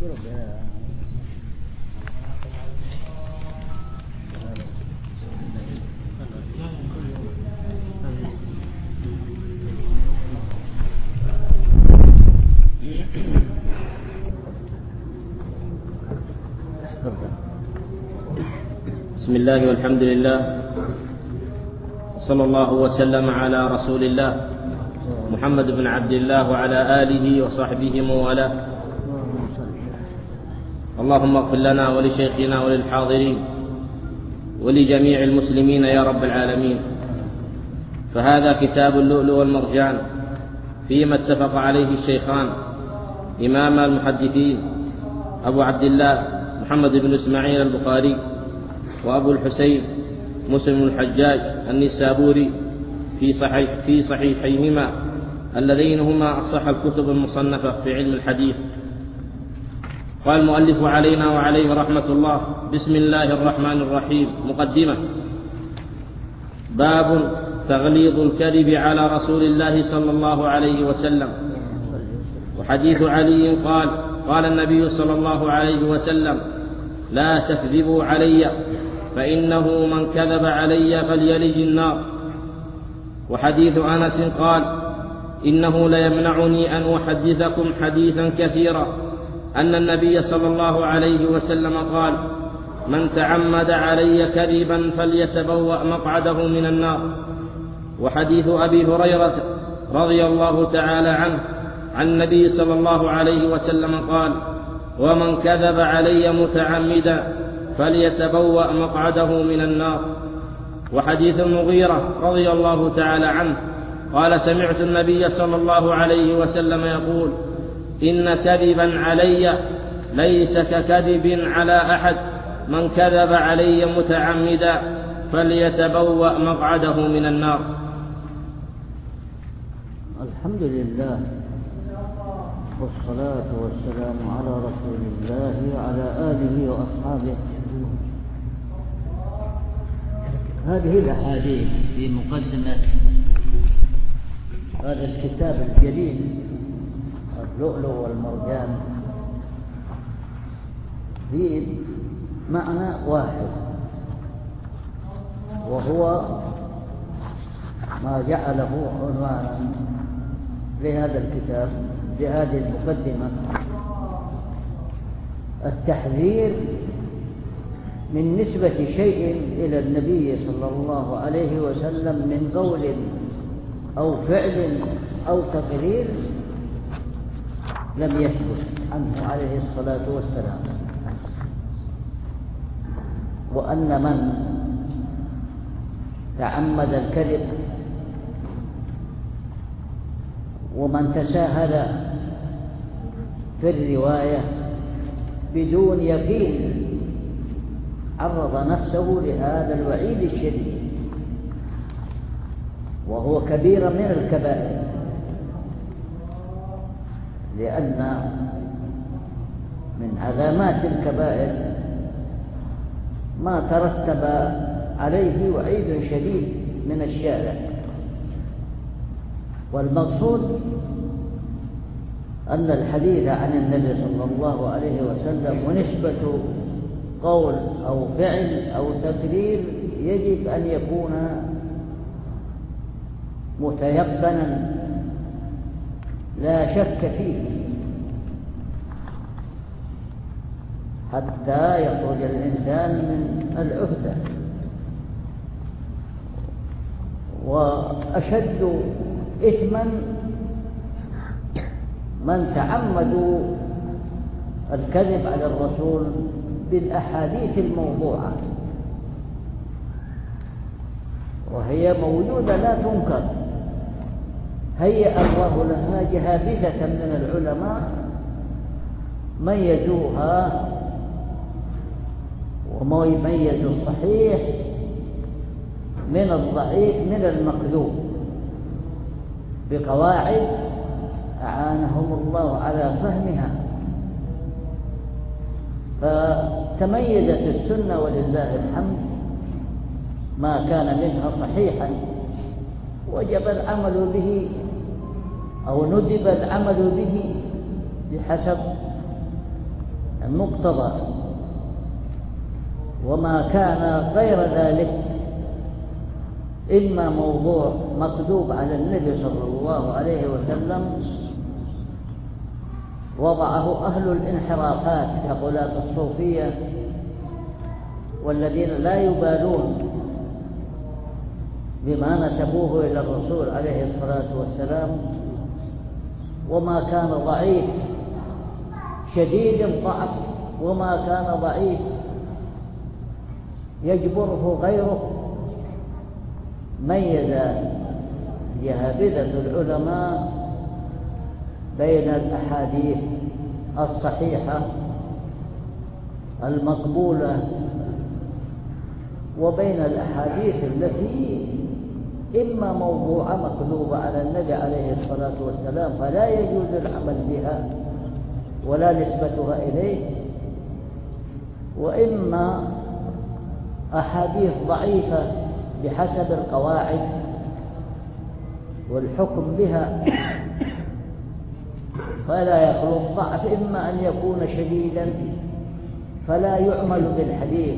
بسم الله والحمد لله، صلى الله وسلم على رسول الله محمد بن عبد الله وعلى آله وصحبه وموالاه. اللهم اغفر لنا ولشيخنا وللحاضرين ولجميع المسلمين يا رب العالمين. فهذا كتاب اللؤلؤ والمرجان فيما اتفق عليه الشيخان إمام المحدثين أبو عبد الله محمد بن إسماعيل البخاري وأبو الحسين مسلم الحجاج النسابوري في صحيحيهما اللذين هما أصح الكتب المصنفة في علم الحديث. قال المؤلف علينا وعليه رحمة الله: بسم الله الرحمن الرحيم. مقدمة. باب تغليظ الكذب على رسول الله صلى الله عليه وسلم. وحديث علي قال: قال النبي صلى الله عليه وسلم: لا تكذبوا علي فإنه من كذب علي فليلج النار. وحديث أنس قال: إنه ليمنعني أن أحدثكم حديثا كثيرا أن النبي صلى الله عليه وسلم قال: من تعمد علي كذبا فليتبوأ مقعده من النار. وحديث أبي هريرة رضي الله تعالى عنه عن النبي صلى الله عليه وسلم قال: ومن كذب علي متعمدا فليتبوأ مقعده من النار. وحديث المغيرة رضي الله تعالى عنه قال: سمعت النبي صلى الله عليه وسلم يقول: إن كذبا علي ليس ككذب على أحد، من كذب علي متعمدا فليتبوأ مقعده من النار. الحمد لله والصلاة والسلام على رسول الله وعلى آله وأصحابه. هذه الأحاديث في مقدمة هذا الكتاب الجليل اللؤلؤ والمرجان في معنى واحد، وهو ما جعله عنوانا لهذا الكتاب بهذه المقدمة: التحذير من نسبة شيء إلى النبي صلى الله عليه وسلم من قول أو فعل أو تقرير لم يثبت عنه عليه الصلاة والسلام، وأن من تعمد الكذب ومن تساهل في الرواية بدون يقين عرض نفسه لهذا الوعيد الشديد، وهو كبير من الكبائر، لأن من علامات الكبائر ما ترتب عليه وعيد شديد من الشارع. والمقصود أن الحديث عن النبي صلى الله عليه وسلم ونسبة قول أو فعل أو تقرير يجب أن يكون متيقنا لا شك فيه حتى يخرج الإنسان من العهدة. وأشد إثما من تعمدوا الكذب على الرسول بالأحاديث الموضوعة، وهي موجودة لا تنكر، هيأ الله لها جهابذة من العلماء ميزوها وميزوا الصحيح من الضعيف من المكذوب بقواعد أعانهم الله على فهمها، فتميزت السنة ولله الحمد ما كان منها صحيحا وجب العمل به أو ندب العمل به بحسب المقتضى، وما كان غير ذلك إما موضوع مكذوب على النبي صلى الله عليه وسلم وضعه أهل الانحرافات كغلاة الصوفية والذين لا يبالون بما نسبوه إلى الرسول عليه الصلاة والسلام، وما كان ضعيف شديد الضعف وما كان ضعيف يجبره غيره. ميز جهابذة العلماء بين الأحاديث الصحيحة المقبولة وبين الأحاديث التي إما موضوعة مكذوبة على النبي عليه الصلاة والسلام فلا يجوز العمل بها ولا نسبتها إليه، وإما أحاديث ضعيفة بحسب القواعد والحكم بها فلا يخلو الضعف، إما أن يكون شديدا فلا يعمل بالحديث،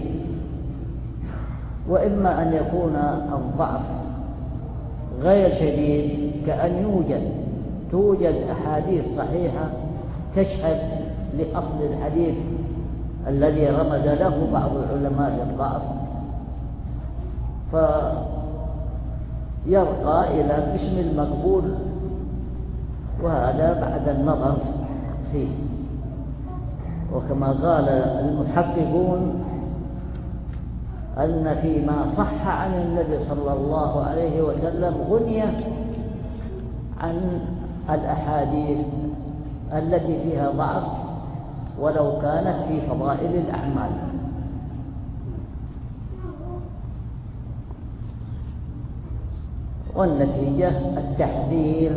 وإما أن يكون الضعف غير شديد، كأن توجد أحاديث صحيحة تشهد لأصل الحديث الذي رمز له بعض العلماء بالضعف فيرقى إلى قسم المقبول، وهذا بعد النظر فيه. وكما قال المحققون أن فيما صح عن النبي صلى الله عليه وسلم غنية عن الأحاديث التي فيها ضعف ولو كانت في فضائل الأعمال. والنتيجة التحذير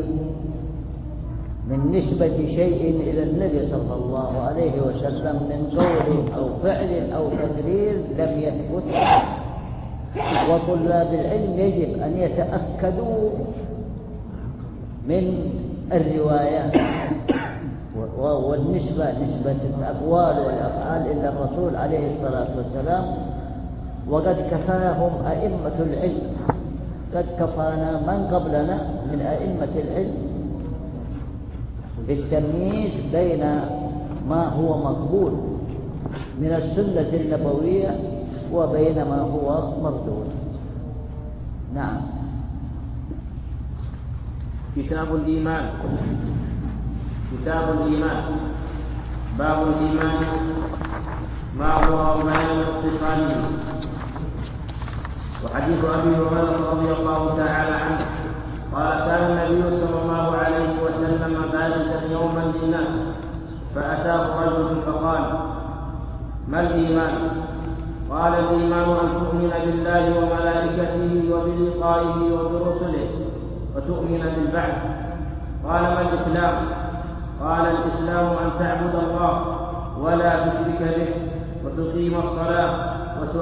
من نسبة شيء إلى النبي صلى الله عليه وسلم من قول أو فعل أو تقرير لم يثبت. وطلاب العلم يجب أن يتأكدوا من الرواية والنسبة، نسبة الأقوال والأفعال إلى الرسول عليه الصلاة والسلام. وقد كفاهم أئمة العلم، قد كفانا من قبلنا من أئمة العلم بالتمييز بين ما هو مقبول من السنة النبوية وبين ما هو مردود. نعم. كتاب الإيمان. باب الإيمان ما هو بيان اتصاله. وحديث أبي هريرة رضي الله تعالى عنه قال كان النبي صلى الله عليه وسلم جالسا يوما للناس فأتاه رجل فقال ما الإيمان؟ قال الإيمان أن تؤمن بالله وملائكته وبلقائه وبرسله وتؤمن بالبعث. قال ما الإسلام؟ قال الإسلام أن تعبد الله ولا تشرك به وتقيم الصلاة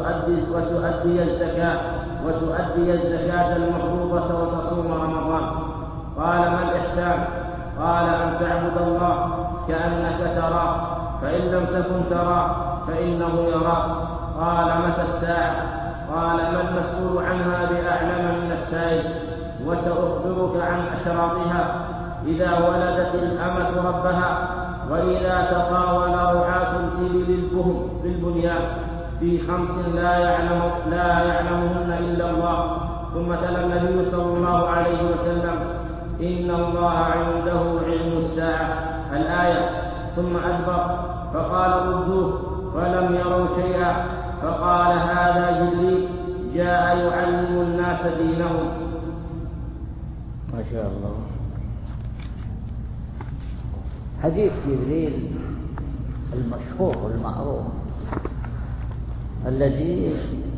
وتؤدي الزكاة المفروضة وتصوم رمضان. قال ما الإحسان؟ قال أن تعبد الله كأنك تراه فإن لم تكن تراه فإنه يراك. قال متى الساعة؟ قال ما المسؤول عنها بأعلم من السائل؟ وسأخبرك عن أشراطها: إذا ولدت الأمة ربها، وإذا تطاول رعاة الإبل بالبنيان، في 5 لا يعلمهن إلا الله. ثم تلا النبي صلى الله عليه وسلم: إن الله عنده علم الساعة الآية. ثم أدبر فقال ردوه فلم يروا شيئا. فقال هذا جبريل جاء يعلم الناس دينهم. ما شاء الله. حديث جبريل المشهور المعروف الذي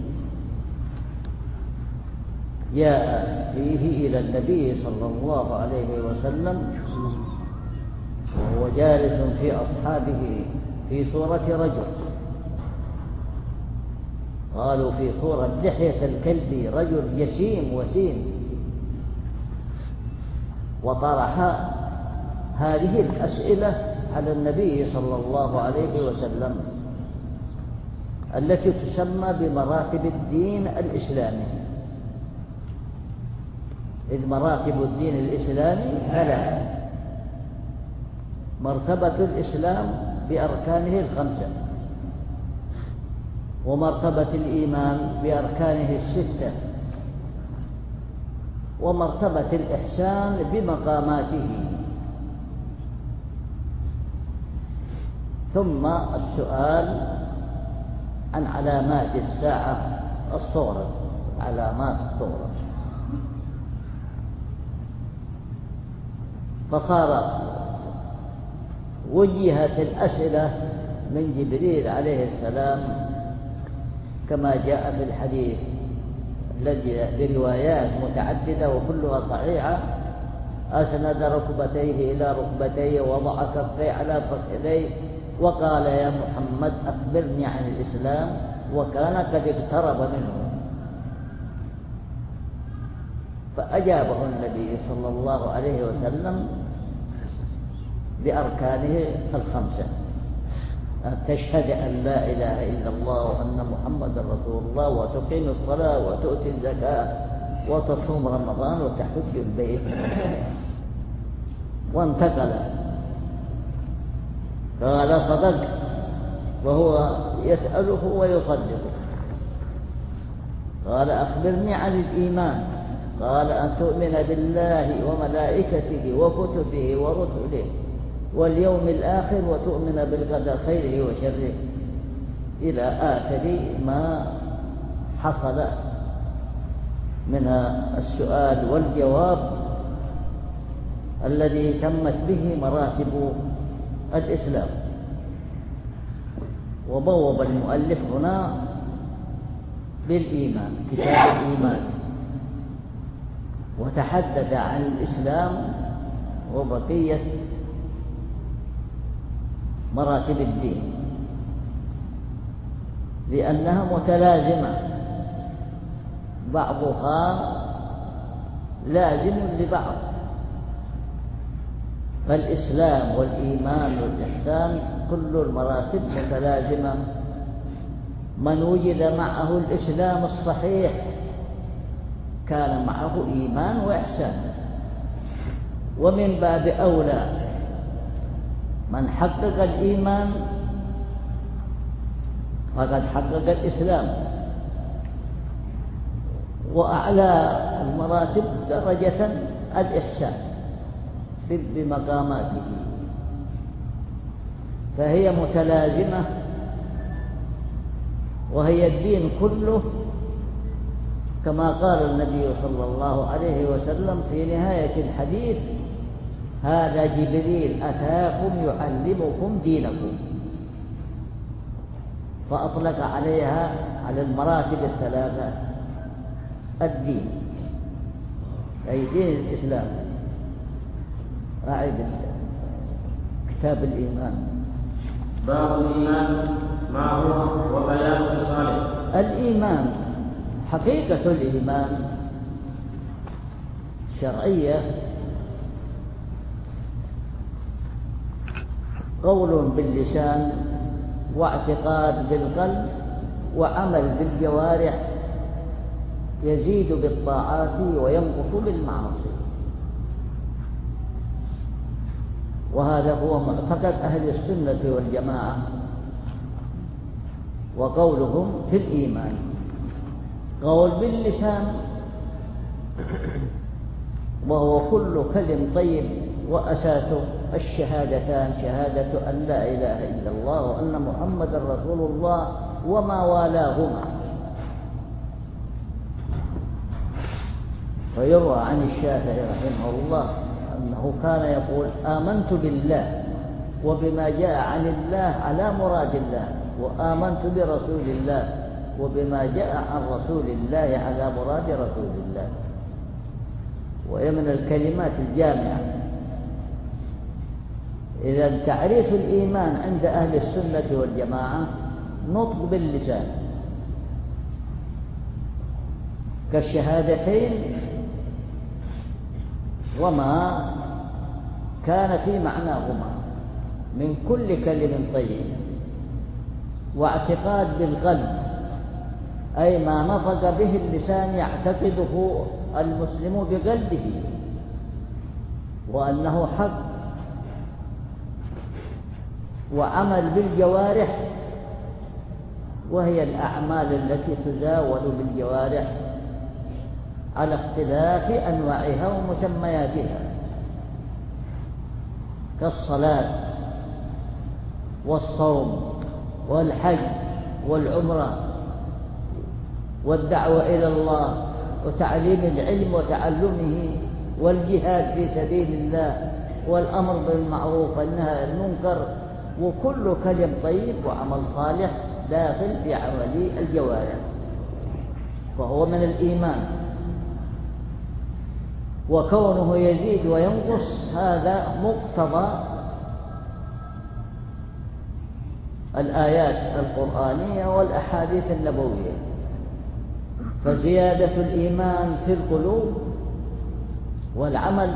جاء فيه إلى النبي صلى الله عليه وسلم وهو جالس في أصحابه في صورة رجل، قالوا في صورة لحية الكلب، رجل جسيم وسيم، وطرح هذه الأسئلة على النبي صلى الله عليه وسلم التي تسمى بمراتب الدين الإسلامي، إذ مراتب الدين الإسلامي ثلاث: مرتبة الإسلام بأركانه الخمسة، ومرتبة الإيمان بأركانه الستة، ومرتبة الإحسان بمقاماته. ثم السؤال عن علامات الساعة الصغرى، علامات الصغرى. فصار وجهت الأسئلة من جبريل عليه السلام كما جاء في الحديث الذي بروايات متعددة وكلها صحيحة: أسند ركبتيه إلى ركبتيه ووضع كفيه على فخذيه وقال: يا محمد أخبرني عن الإسلام، وكان قد اقترب منه. فأجابه النبي صلى الله عليه وسلم بأركانه الخمسة: أن تشهد أن لا إله إلا الله وأن محمد رسول الله، وتقيم الصلاة، وتؤتي الزكاة، وتصوم رمضان، وتحج البيت. وانتقل قال: صدق، وهو يسأله ويصدقه. قال: أخبرني عن الإيمان. قال: أن تؤمن بالله وملائكته وكتبه ورسله واليوم الآخر، وتؤمن بالقدر خيره وشره، إلى آخر ما حصل من السؤال والجواب الذي تمت به مراتب الإسلام. وبوب المؤلف هنا بالإيمان، كتاب الإيمان، وتحدث عن الإسلام وبقية مراتب الدين، لأنها متلازمة، بعضها لازم لبعض. فالإسلام والإيمان والإحسان كل المراتب متلازمة. من وجد معه الإسلام الصحيح كان معه إيمان وإحسان، ومن باب أولى من حقق الإيمان فقد حقق الإسلام. وأعلى المراتب درجة الإحسان بمقاماته، فهي متلازمة، وهي الدين كله، كما قال النبي صلى الله عليه وسلم في نهاية الحديث: هذا جبريل أتاكم يعلمكم دينكم. فأطلق عليها على المراتب الثلاثة الدين، أي دين الإسلام. أعيد كتاب الإيمان. باب الإيمان ما هو وبيان خصاله. الإيمان، حقيقة الإيمان شرعية: قول باللسان، واعتقاد بالقلب، وعمل بالجوارح، يزيد بالطاعات وينقص بالمعاصي. وهذا هو معتقد أهل السنة والجماعة، وقولهم في الإيمان قول باللسان، وهو كل كلم طيب، وأساسه الشهادتان: شهادة أن لا إله إلا الله وأن محمد رسول الله وما والاهما. ويروى عن الشافعي رحمه الله أنه كان يقول: آمنت بالله وبما جاء عن الله على مراد الله، وآمنت برسول الله وبما جاء عن رسول الله على مراد رسول الله. وهي من الكلمات الجامعة. إذا تعريف الإيمان عند أهل السنة والجماعة نطق باللسان كالشهادتين وما كان في معناهما، من كل كلم طيب. واعتقاد بالقلب أي ما نطق به اللسان يعتقده المسلم بقلبه وأنه حق. وعمل بالجوارح وهي الأعمال التي تزاول بالجوارح على اختلاف أنواعها ومسمياتها، كالصلاة والصوم والحج والعمرة والدعوة إلى الله وتعليم العلم وتعلمه والجهاد في سبيل الله والأمر بالمعروف والنهي عن المنكر، وكل كلم طيب وعمل صالح داخل في عمل الجوارح، فهو من الإيمان. وكونه يزيد وينقص هذا مقتضى الآيات القرآنية والأحاديث النبوية. فزيادة الإيمان في القلوب والعمل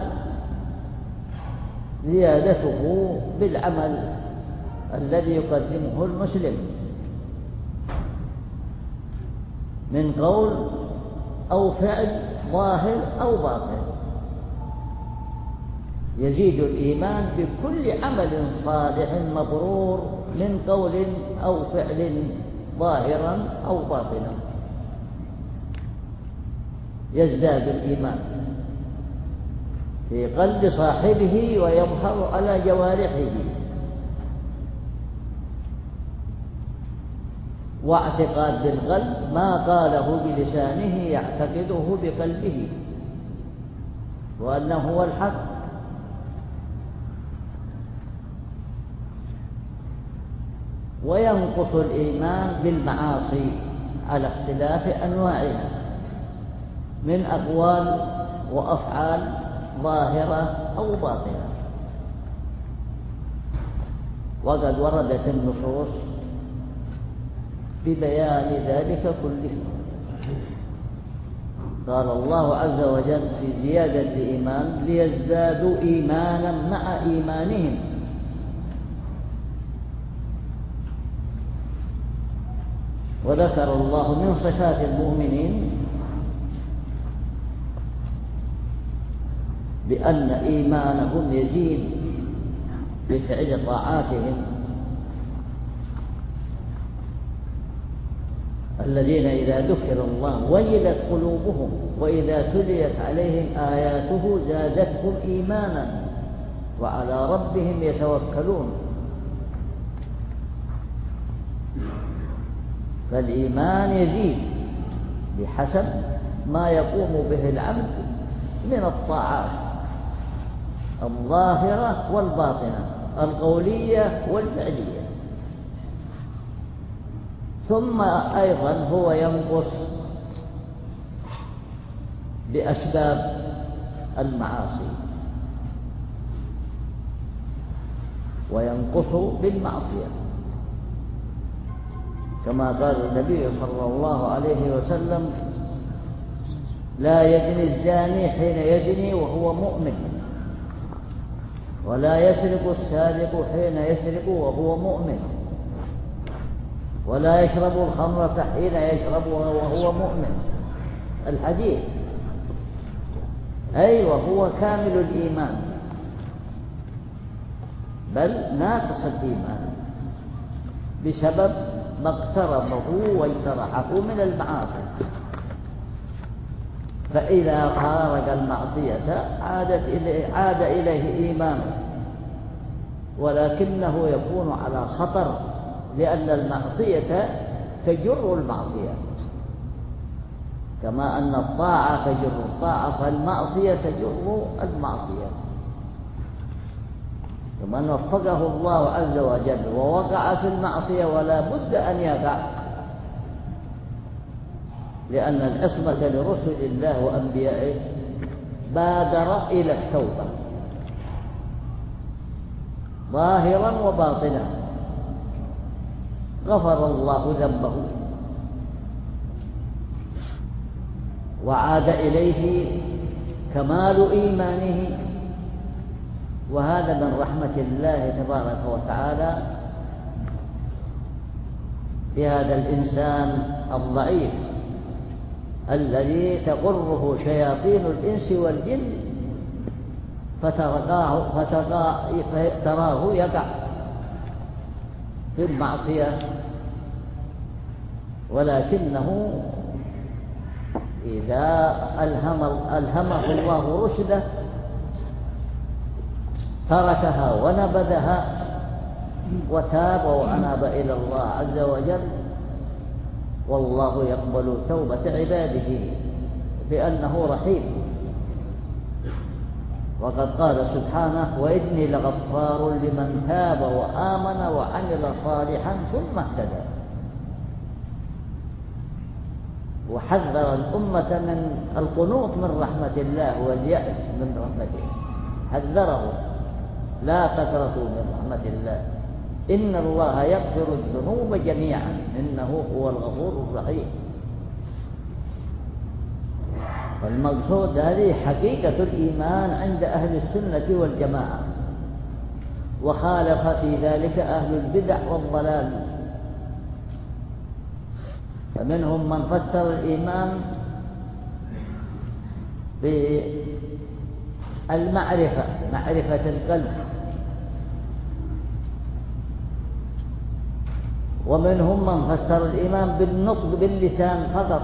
زيادته بالعمل الذي يقدمه المسلم من قول أو فعل ظاهر أو باطن. يزيد الإيمان بكل عمل صالح مبرور من قول أو فعل ظاهرا أو باطنا، يزداد الإيمان في قلب صاحبه ويظهر على جوارحه. واعتقاد بالقلب ما قاله بلسانه يعتقده بقلبه وأنه هو الحق. وينقص الإيمان بالمعاصي على اختلاف أنواعها من أقوال وأفعال ظاهرة أو باطنة. وقد وردت النصوص ببيان ذلك كله. قال الله عز وجل في زيادة الإيمان ليزدادوا إيمانا مع إيمانهم. وذكر الله من صفات المؤمنين بأن إيمانهم يزيد بفعل طاعاتهم، الذين إذا ذكر الله وجلت قلوبهم وإذا تليت عليهم آياته زادتهم إيمانا وعلى ربهم يتوكلون. فالإيمان يزيد بحسب ما يقوم به العبد من الطاعات الظاهرة والباطنة، القولية والفعلية. ثم أيضا هو ينقص بأسباب المعاصي، وينقص بالمعصية، كما قال النبي صلى الله عليه وسلم: لا يزني الزاني حين يزني وهو مؤمن، ولا يسرق السارق حين يسرق وهو مؤمن، ولا يشرب الخمرة حين يشربها وهو مؤمن. الحديث أي وهو كامل الإيمان، بل ناقص الإيمان بسبب ما اقترفه واجترحه من المعاصي. فإذا خارج المعصية عاد إليه إيمانه، ولكنه يكون على خطر، لأن المعصية تجر المعصية، كما أن الطاعة تجر الطاعة، فالمعصية تجر المعصية. ومن وفقه الله عز وجل ووقع في المعصية ولا بد أن يقع، لأن العصمة لرسل الله وأنبيائه بادر إلى التوبة ظاهرا وباطنا، غفر الله ذنبه وعاد إليه كمال إيمانه وهذا من رحمة الله تبارك وتعالى بهذا الإنسان الضعيف الذي تغره شياطين الإنس والجن فتراه يقع في المعصية، ولكنه إذا ألهمه الله رشده تركها ونبذها وتاب وأناب إلى الله عز وجل، والله يقبل توبة عباده بأنه رحيم. وقد قال سبحانه: وإني لغفار لمن تاب وآمن وعمل صالحا ثم اهتدى. وحذر الأمة من القنوط من رحمة الله واليأس من رحمته، حذره: لا تقنطوا من رحمة الله إن الله يغفر الذنوب جميعا إنه هو الغفور الرحيم. فالمقصود هذه حقيقة الإيمان عند أهل السنة والجماعة، وخالف في ذلك أهل البدع والضلال. فمنهم من فسر الإيمان بالمعرفة، معرفة القلب، ومنهم من فسر الإيمان بالنطق باللسان فقط،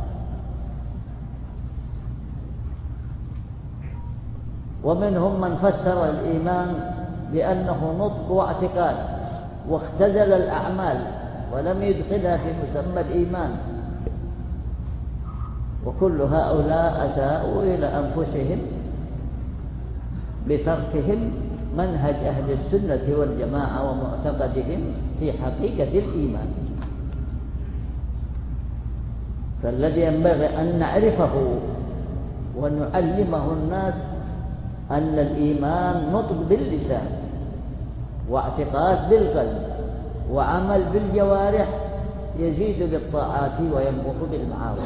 ومنهم من فسر الإيمان بأنه نطق واعتقاد واختزل الأعمال ولم يدخلها في مسمى الإيمان. وكل هؤلاء أساءوا إلى أنفسهم بتركهم منهج أهل السنة والجماعة ومعتقدهم في حقيقة الإيمان. فالذي ينبغي أن نعرفه ونعلمه الناس أن الإيمان نطق باللسان واعتقاد بالقلب وعمل بالجوارح، يزيد بالطاعات وينقص بالمعاصي،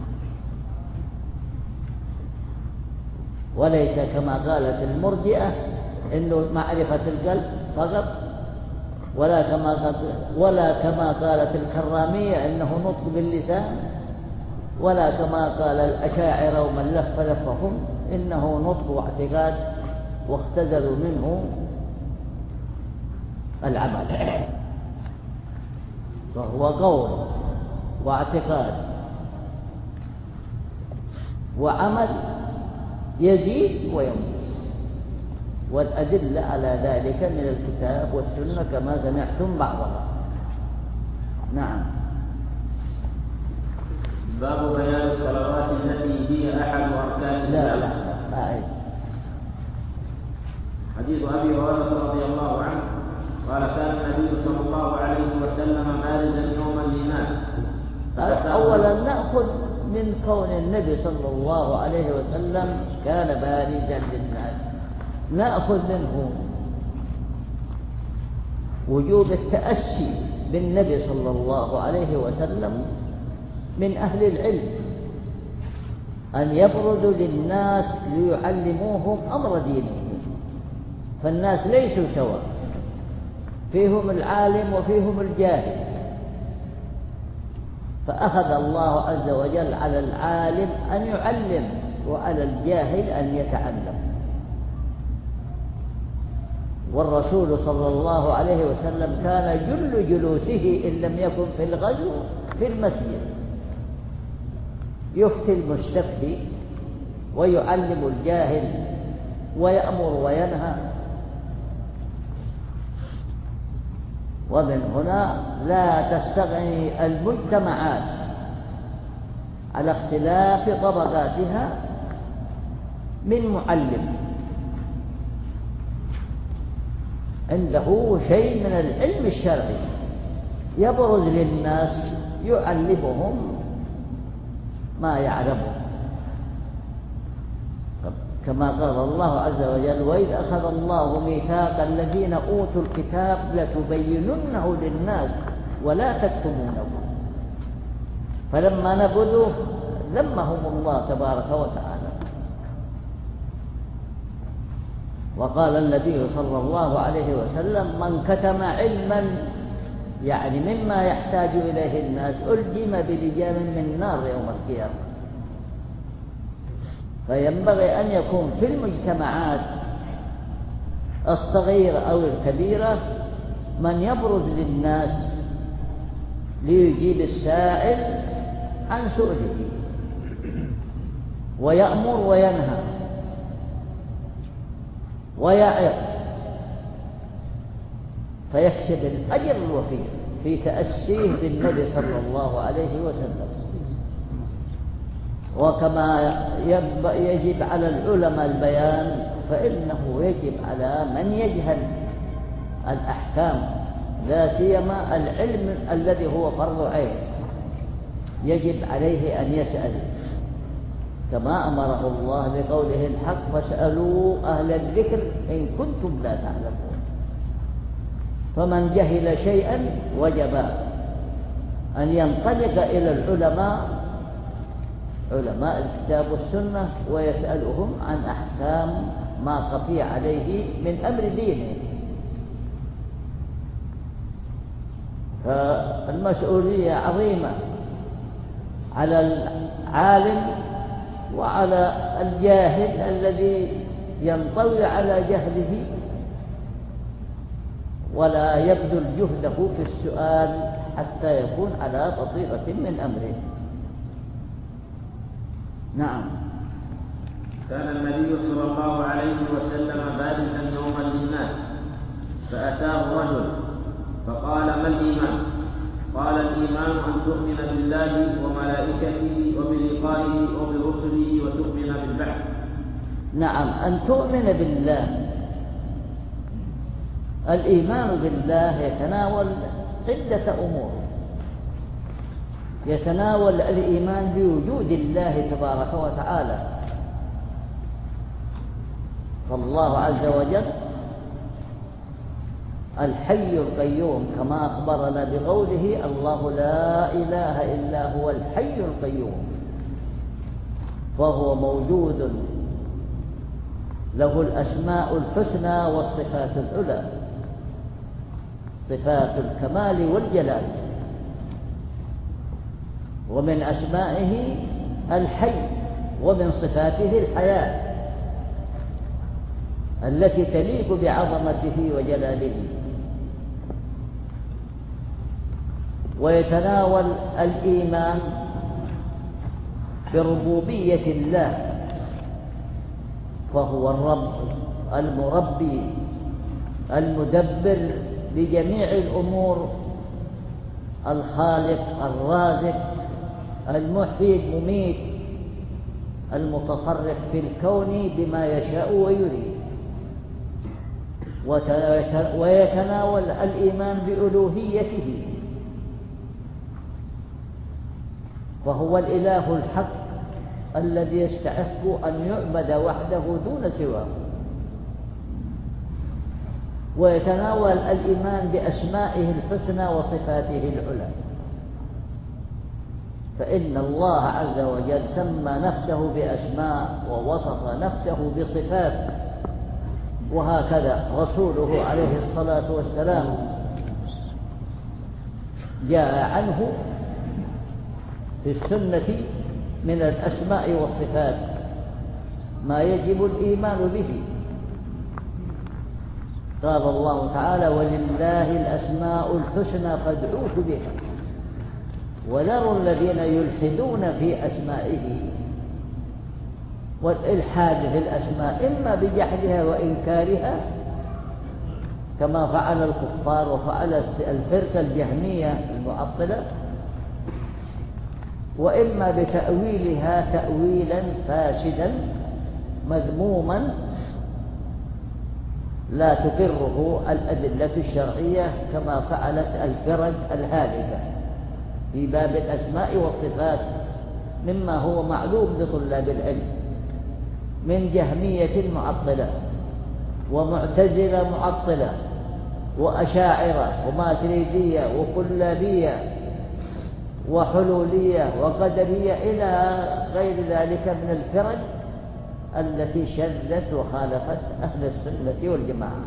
وليس كما قالت المرجئة إنه معرفة القلب فقط، ولا كما قالت الكرامية إنه نطق باللسان، ولا كما قال الأشاعرة ومن لف لفهم إنه نطق واعتقاد واختزلوا منه العمل. فهو قول واعتقاد وعمل يزيد وينقص، والأدلة على ذلك من الكتاب والسنة كما سمعتم بعضها. نعم. باب بيان الصلوات التي هي أحد أركان الإسلام. لا. حديث أبي هريرة رضي الله عنه قال: كان النبي صلى الله عليه وسلم بارزا يوما للناس. أولا نأخذ من كون النبي صلى الله عليه وسلم كان بارزا للناس، نأخذ منه وجوب التأسي بالنبي صلى الله عليه وسلم من أهل العلم، أن يبرزوا للناس ليعلموهم أمر دينهم. فالناس ليسوا سواء، فيهم العالم وفيهم الجاهل، فأخذ الله عز وجل على العالم أن يعلم وعلى الجاهل أن يتعلم. والرسول صلى الله عليه وسلم كان جل جلوسه إن لم يكن في الغزو في المسجد، يفتي المستفتي ويعلم الجاهل ويأمر وينهى. ومن هنا لا تستغني المجتمعات على اختلاف طبقاتها من معلم عنده شيء من العلم الشرعي يبرز للناس يعلمهم ما يعلمون، كما قال الله عز وجل: وإذ أخذ الله ميثاق الذين أوتوا الكتاب لتبيننه للناس ولا تكتمونه، فلما نبذوه ذمهم الله تبارك وتعالى. وقال النبي صلى الله عليه وسلم: من كتم علما يعني مما يحتاج إليه الناس ألجم بلجام من نار يوم القيامة. فينبغي أن يكون في المجتمعات الصغيرة أو الكبيرة من يبرز للناس ليجيب السائل عن سؤله ويأمر وينهى ويعظ، فيكسب الأجر الوفير في تأسيه بالنبي صلى الله عليه وسلم. وكما يجب على العلماء البيان، فإنه يجب على من يجهل الأحكام لا سيما العلم الذي هو فرض عين يجب عليه أن يسأل، كما أمره الله بقوله الحق: فاسألوا أهل الذكر إن كنتم لا تعلمون. فمن جهل شيئا وجب أن ينطلق إلى العلماء، علماء الكتاب والسنة، ويسألهم عن أحكام ما خفي عليه من أمر دينه. فالمسؤولية عظيمة على العالم وعلى الجاهل الذي ينطوي على جهله ولا يبذل جهده في السؤال حتى يكون على بصيرة من أمره. نعم. كان النبي صلى الله عليه وسلم بارزا يوما للناس، فأتاه رجل فقال: ما الإيمان؟ قال: الإيمان أن تؤمن بالله وملائكته وبلقائه وبرسله وتؤمن بالبعث. نعم، أن تؤمن بالله. الإيمان بالله يتناول عدة أمور. يتناول الإيمان بوجود الله تبارك وتعالى، فالله عز وجل الحي القيوم، كما أخبرنا بقوله: الله لا إله إلا هو الحي القيوم. فهو موجود له الأسماء الحسنى والصفات العلى، صفات الكمال والجلال. ومن أسمائه الحي، ومن صفاته الحياة التي تليق بعظمته وجلاله. ويتناول الإيمان بربوبية الله، فهو الرب المربي المدبر لجميع الأمور، الخالق الرازق المحيي المميت المتصرف في الكون بما يشاء ويريد. ويتناول الإيمان بألوهيته، فهو الإله الحق الذي يستحق أن يعبد وحده دون سواه. ويتناول الإيمان بأسمائه الحسنى وصفاته العلى، فإن الله عز وجل سمى نفسه بأسماء ووصف نفسه بصفات، وهكذا رسوله عليه الصلاة والسلام جاء عنه في السنة من الأسماء والصفات ما يجب الإيمان به. قال الله تعالى: ولله الأسماء الحسنى فادعوه بها وذروا الذين يلحدون في أسمائه. والإلحاد في الأسماء إما بجحدها وإنكارها كما فعل الكفار وفعلت الفرقة الجهمية المعطلة، وإما بتأويلها تأويلا فاسدا مذموما لا تقره الأدلة الشرعية كما فعلت الفرق الهالكة في باب الأسماء والصفات، مما هو معلوم لطلاب العلم من جهمية معطلة ومعتزلة معطلة وأشاعرة وماتريدية وكلابية وحلولية وقدرية إلى غير ذلك من الفرق التي شذت وخالفت أهل السنة والجماعة.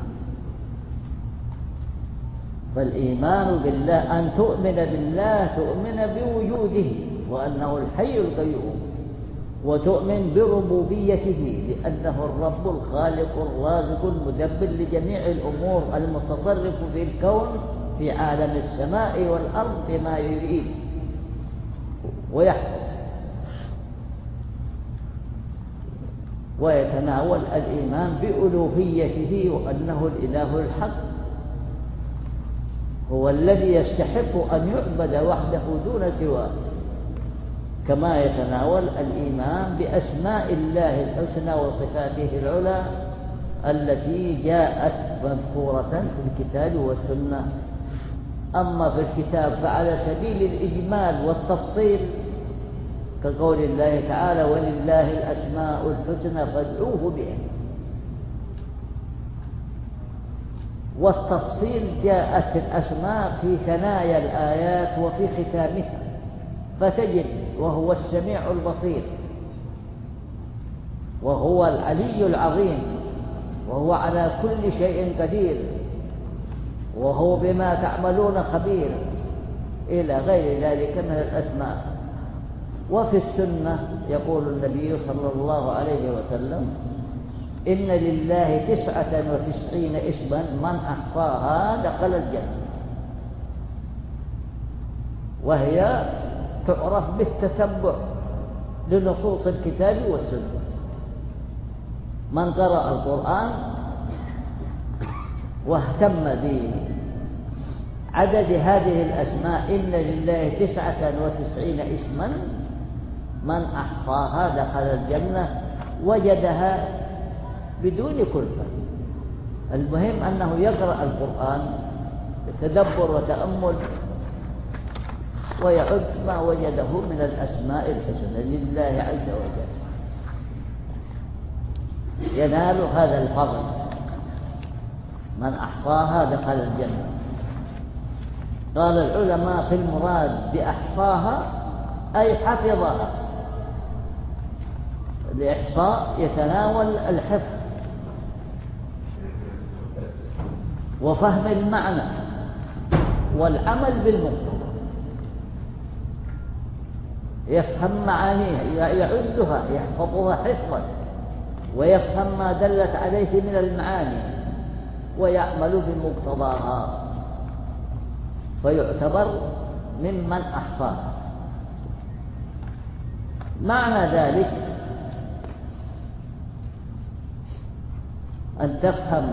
فالإيمان بالله أن تؤمن بالله، تؤمن بوجوده وأنه الحي القيوم، وتؤمن بربوبيته لأنه الرب الخالق الرازق المدبر لجميع الأمور المتصرف في الكون في عالم السماء والأرض بما يريد ويحكم. ويتناول الإيمان بألوهيته وأنه الإله الحق هو الذي يستحق أن يعبد وحده دون سواه، كما يتناول الإيمان بأسماء الله الحسنى وصفاته العلى التي جاءت مذكورة في الكتاب والسنة. أما في الكتاب فعلى سبيل الإجمال والتفصيل كقول الله تعالى: ولله الأسماء الحسنى فادعوه بها. والتفصيل جاءت الأسماء في ثنايا الآيات وفي ختامها، فتجد وهو السميع البصير، وهو العلي العظيم، وهو على كل شيء قدير، وهو بما تعملون خبير، إلى غير ذلك من الأسماء. وفي السنة يقول النبي صلى الله عليه وسلم: إن لله 99 اسما من أحصاها دخل الجنة. وهي تعرف بالتتبع لنصوص الكتاب والسنة. من قرأ القرآن واهتم بعدد هذه الأسماء: إن لله 99 اسما من أحصاها دخل الجنة، وجدها بدون كلفة. المهم أنه يقرأ القرآن بتدبر وتأمل ويعد ما وجده من الأسماء الحسنى لله عز وجل، ينال هذا الفضل. من أحصاها دخل الجنة. قال العلماء في المراد بأحصاها أي حفظها. الإحصاء يتناول الحفظ وفهم المعنى والعمل بالمقتضى، يفهم معانيها، يعدها، يحفظها حفظا، ويفهم ما دلت عليه من المعاني ويعمل بمقتضاها، فيعتبر ممن أحصاها. معنى ذلك أن تفهم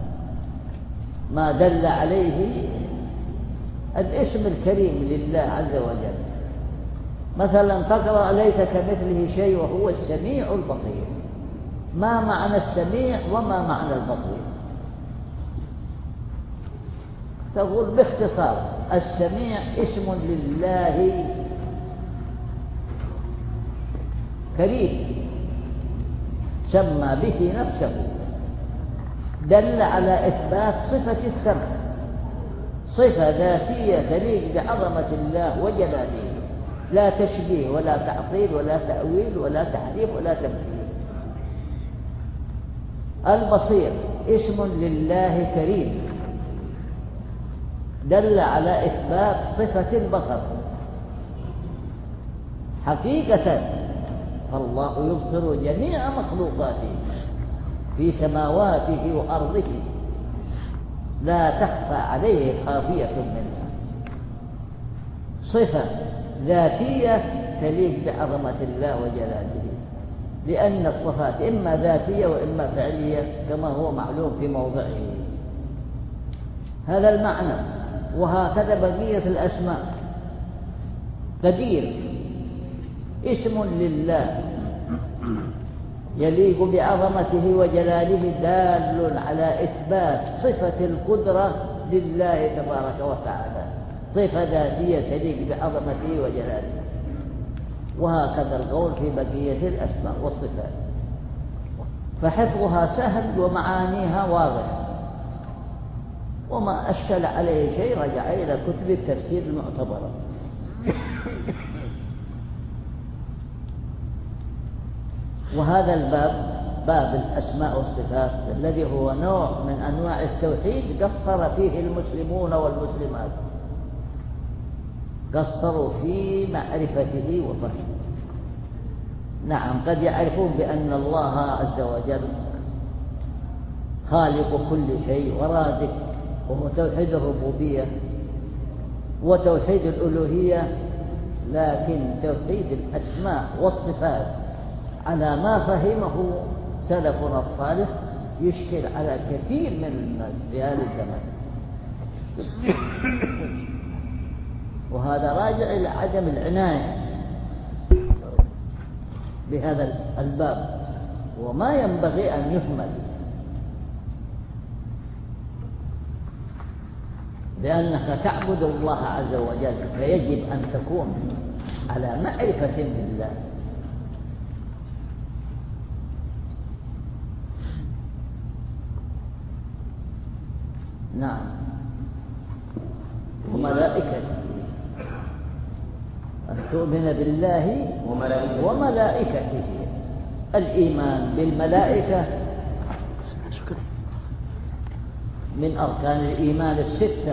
ما دل عليه الاسم الكريم لله عز وجل. مثلا تقرأ: ليس كمثله شيء وهو السميع البصير. ما معنى السميع وما معنى البصير؟ تقول باختصار: السميع اسم لله كريم سمى به نفسه، دل على إثبات صفة السمع، صفة ذاتية تليق بعظمة الله وجلاله، لا تشبيه ولا تعطيل ولا تأويل ولا تحريف ولا تمثيل. البصير اسم لله كريم دل على إثبات صفة البصر حقيقة، فالله يبصر جميع مخلوقاته في سماواته وأرضه، لا تخفى عليه خافية منها. صفة ذاتية تليق بعظمة الله وجلاله، لأن الصفات إما ذاتية وإما فعلية كما هو معلوم في موضعه. هذا المعنى. وهكذا بقية الأسماء. قدير اسم لله يليق بعظمته وجلاله، دال على إثبات صفة القدرة لله تبارك وتعالى، صفة ذاتية تليق بعظمته وجلاله. وهكذا القول في بقية الأسماء والصفات. فحفظها سهل ومعانيها واضحة، وما أشكل عليه شيء رجع إلى كتب التفسير المعتبرة. وهذا الباب باب الأسماء والصفات الذي هو نوع من أنواع التوحيد قصر فيه المسلمون والمسلمات، قصروا في معرفته وفهمه. نعم قد يعرفون بأن الله عز وجل خالق كل شيء ورازق، وهو توحيد الربوبية وتوحيد الألوهية، لكن توحيد الأسماء والصفات على ما فهمه سلفنا الصالح يشكل على كثير من الناس في هذا الزمن، وهذا راجع إلى عدم العناية بهذا الباب، وما ينبغي أن يهمل، لأنك تعبد الله عز وجل فيجب أن تكون على معرفة بالله. نعم وملائكته، أن تؤمن بالله وملائكته. الإيمان بالملائكة من أركان الإيمان الستة،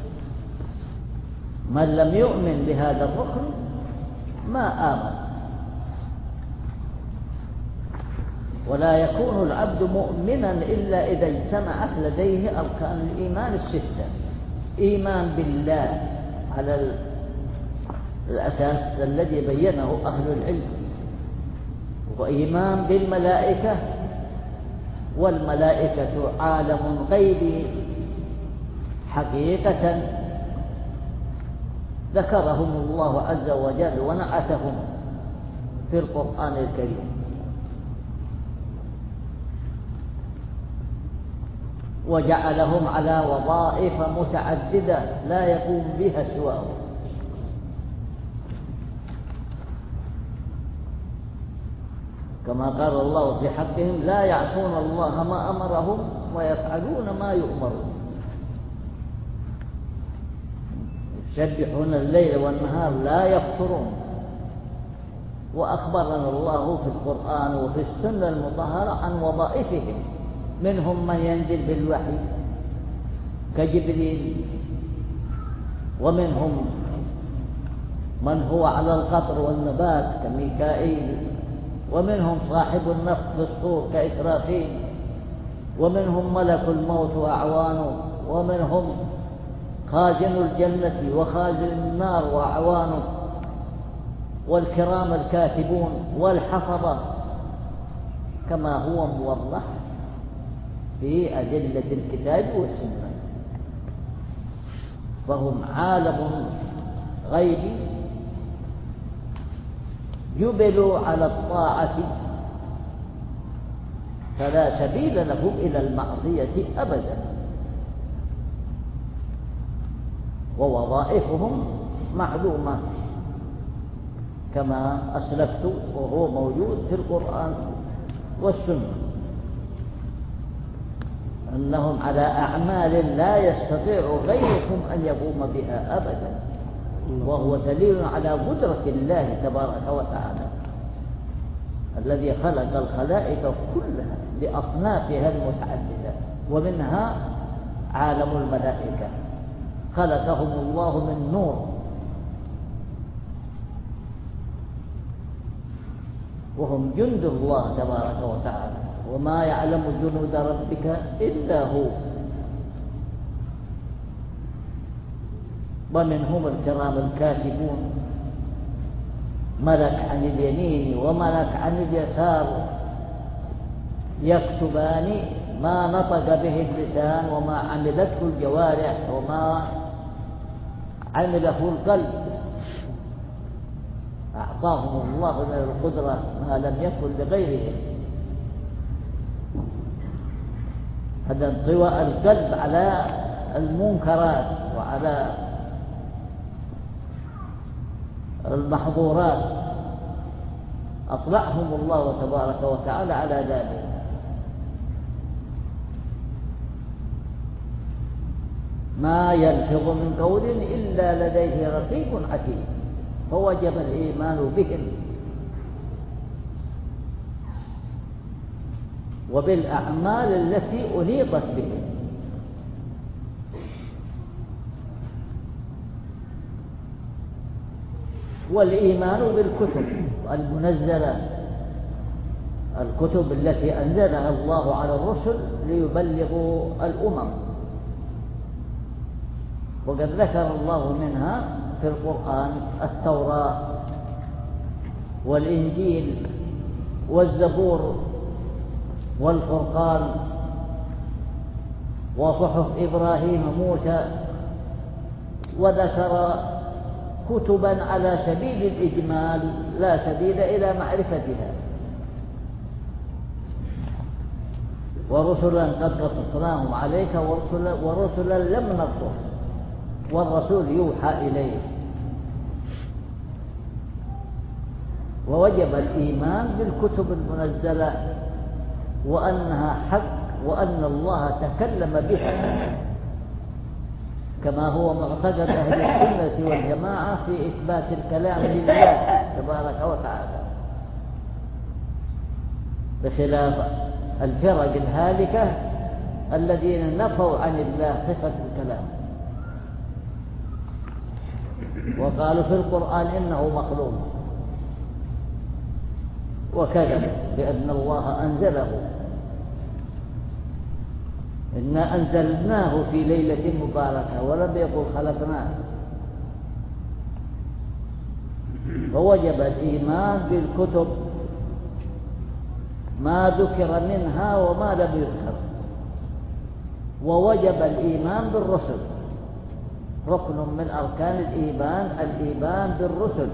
من لم يؤمن بهذا الركن ما آمن، ولا يكون العبد مؤمنا إلا إذا اجتمعت لديه أركان الإيمان الستة: إيمان بالله على الأساس الذي بينه أهل العلم، وإيمان بالملائكة، والملائكة عالم غيبي حقيقة ذكرهم الله عز وجل ونعتهم في القرآن الكريم، وجعلهم على وظائف متعددة لا يقوم بها سواه، كما قال الله في حقهم: لا يعصون الله ما أمرهم ويفعلون ما يؤمرون. يسبحون الليل والنهار لا يفترون. وأخبرنا الله في القرآن وفي السنة المطهرة عن وظائفهم، منهم من ينزل بالوحي كجبريل، ومنهم من هو على القطر والنبات كميكائيل، ومنهم صاحب النفخ في الصور كإسرافيل، ومنهم ملك الموت وأعوانه، ومنهم خازن الجنة وخازن النار وأعوانه، والكرام الكاتبون والحفظة، كما هو موضح في أدلة الكتاب والسنة. فهم عالم غيبي جبلوا على الطاعة، فلا سبيل لهم إلى المعصية أبدا، ووظائفهم معلومة كما أسلفت، وهو موجود في القرآن والسنة، أنهم على أعمال لا يستطيع غيرهم أن يقوم بها أبدا، وهو دليل على قدرة الله تبارك وتعالى الذي خلق الخلائق كلها بأصنافها المتعددة، ومنها عالم الملائكة خلقهم الله من نور، وهم جند الله تبارك وتعالى، وما يعلم جنود ربك إلا هو. ومنهم الكرام الكاتبون، ملك عن اليمين وملك عن اليسار، يكتبان ما نطق به اللسان وما عملته الجوارح وما عمله القلب. أعطاهم الله من القدرة ما لم يكن لغيرهم. هذا انطواء القلب على المنكرات وعلى المحظورات، أطلعهم الله تبارك وتعالى على ذلك. ما يلفظ من قول إلا لديه رقيب عتيد، فوجب الإيمان بهم. وبالأعمال التي أنيطت به. والإيمان بالكتب المنزلة، الكتب التي أنزلها الله على الرسل ليبلغوا الأمم، وقد ذكر الله منها في القرآن التوراة والإنجيل والزبور والفرقان وصحف إبراهيم موسى، وذكر كتبا على سبيل الإجمال لا سبيل إلى معرفتها، ورسلا قد قصصناهم عليك ورسلا لم نقصص، والرسول يوحى إليه. ووجب الإيمان بالكتب المنزلة وأنها حق، وأن الله تكلم بها كما هو معتقد أهل السنة والجماعة في إثبات الكلام لله تبارك وتعالى، بخلاف الفرق الهالكة الذين نفوا عن الله صفة الكلام وقالوا في القرآن إنه مخلوق، وكذب بأن الله أنزله، إنا أنزلناه في ليلة مباركة ولم يقل خلقناه. فوجب الإيمان بالكتب ما ذكر منها وما لم يذكر، ووجب الإيمان بالرسل، ركن من أركان الإيمان بالرسل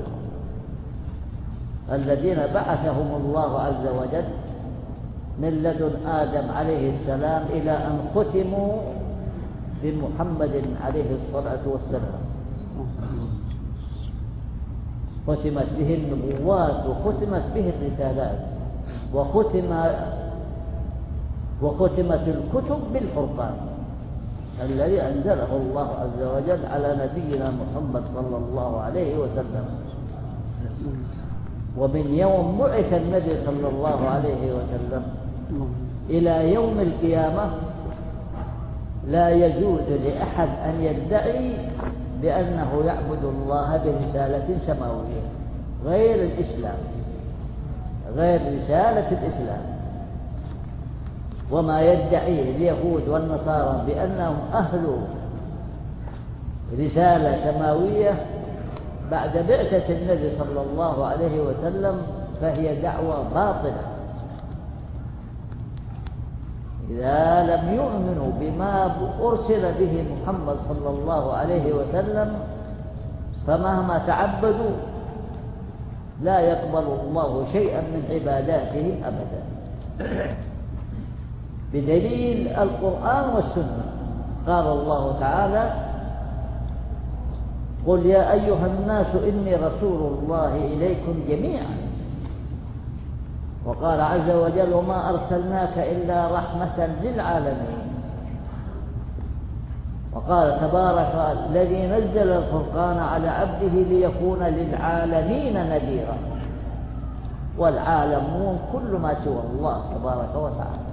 الذين بعثهم الله عز وجل من لدن آدم عليه السلام إلى أن ختموا بمحمد عليه الصلاة والسلام، ختمت به النبوات وختمت به الرسالات، وختمت الكتب بالفرقان الذي أنزله الله عز وجل على نبينا محمد صلى الله عليه وسلم. ومن يوم بعث النبي صلى الله عليه وسلم إلى يوم القيامة لا يجوز لأحد أن يدعي بأنه يعبد الله برسالة سماوية غير الإسلام، غير رسالة الإسلام. وما يدعيه اليهود والنصارى بأنهم أهل رسالة سماوية بعد بعثة النبي صلى الله عليه وسلم فهي دعوة باطلة. إذا لم يؤمنوا بما أرسل به محمد صلى الله عليه وسلم فمهما تعبدوا لا يقبل الله شيئا من عباداتهم أبدا، بدليل القرآن والسنة. قال الله تعالى: قل يا أيها الناس إني رسول الله إليكم جميعا. وقال عز وجل: وما أرسلناك إلا رحمة للعالمين. وقال تبارك: الذي نزل الفرقان على عبده ليكون للعالمين نذيرا. والعالمون كل ما سوى الله تبارك وتعالى.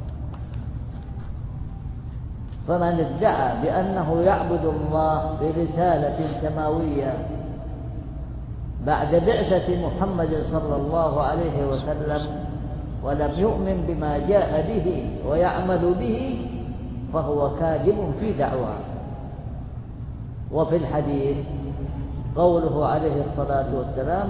فمن ادعى بأنه يعبد الله برسالة سماوية بعد بعثة محمد صلى الله عليه وسلم ولم يؤمن بما جاء به ويعمل به فهو كاذب في دعواه. وفي الحديث قوله عليه الصلاة والسلام: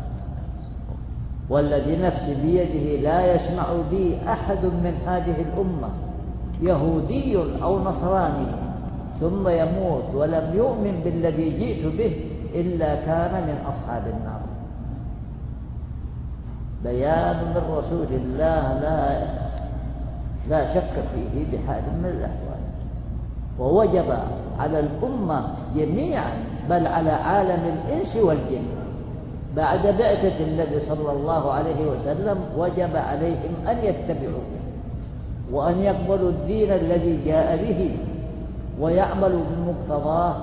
والذي نفسي بيده لا يسمع بي أحد من هذه الأمة يهودي أو نصراني ثم يموت ولم يؤمن بالذي جئت به إلا كان من أصحاب النار. بيان من رسول الله لا شك فيه بحال من الأحوال. ووجب على الأمة جميعا بل على عالم الإنس والجن بعد بعثة النبي صلى الله عليه وسلم وجب عليهم أن يتبعوه وأن يقبلوا الدين الذي جاء به ويعملوا بمقتضاه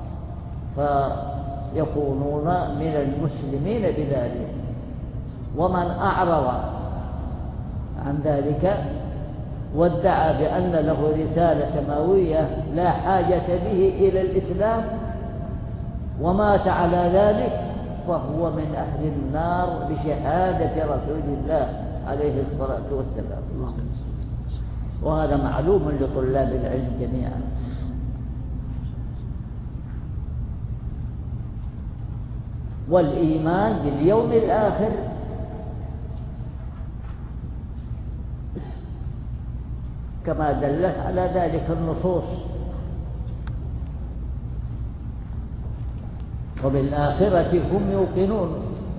فيكونون من المسلمين بذلك. ومن أعرض عن ذلك وادعى بأن له رسالة سماوية لا حاجة به إلى الإسلام ومات على ذلك، فهو من أهل النار بشهادة رسول الله عليه الصلاة والسلام. وهذا معلوم لطلاب العلم جميعا. والإيمان باليوم الآخر كما دلت على ذلك النصوص، وبالآخرة هم يوقنون،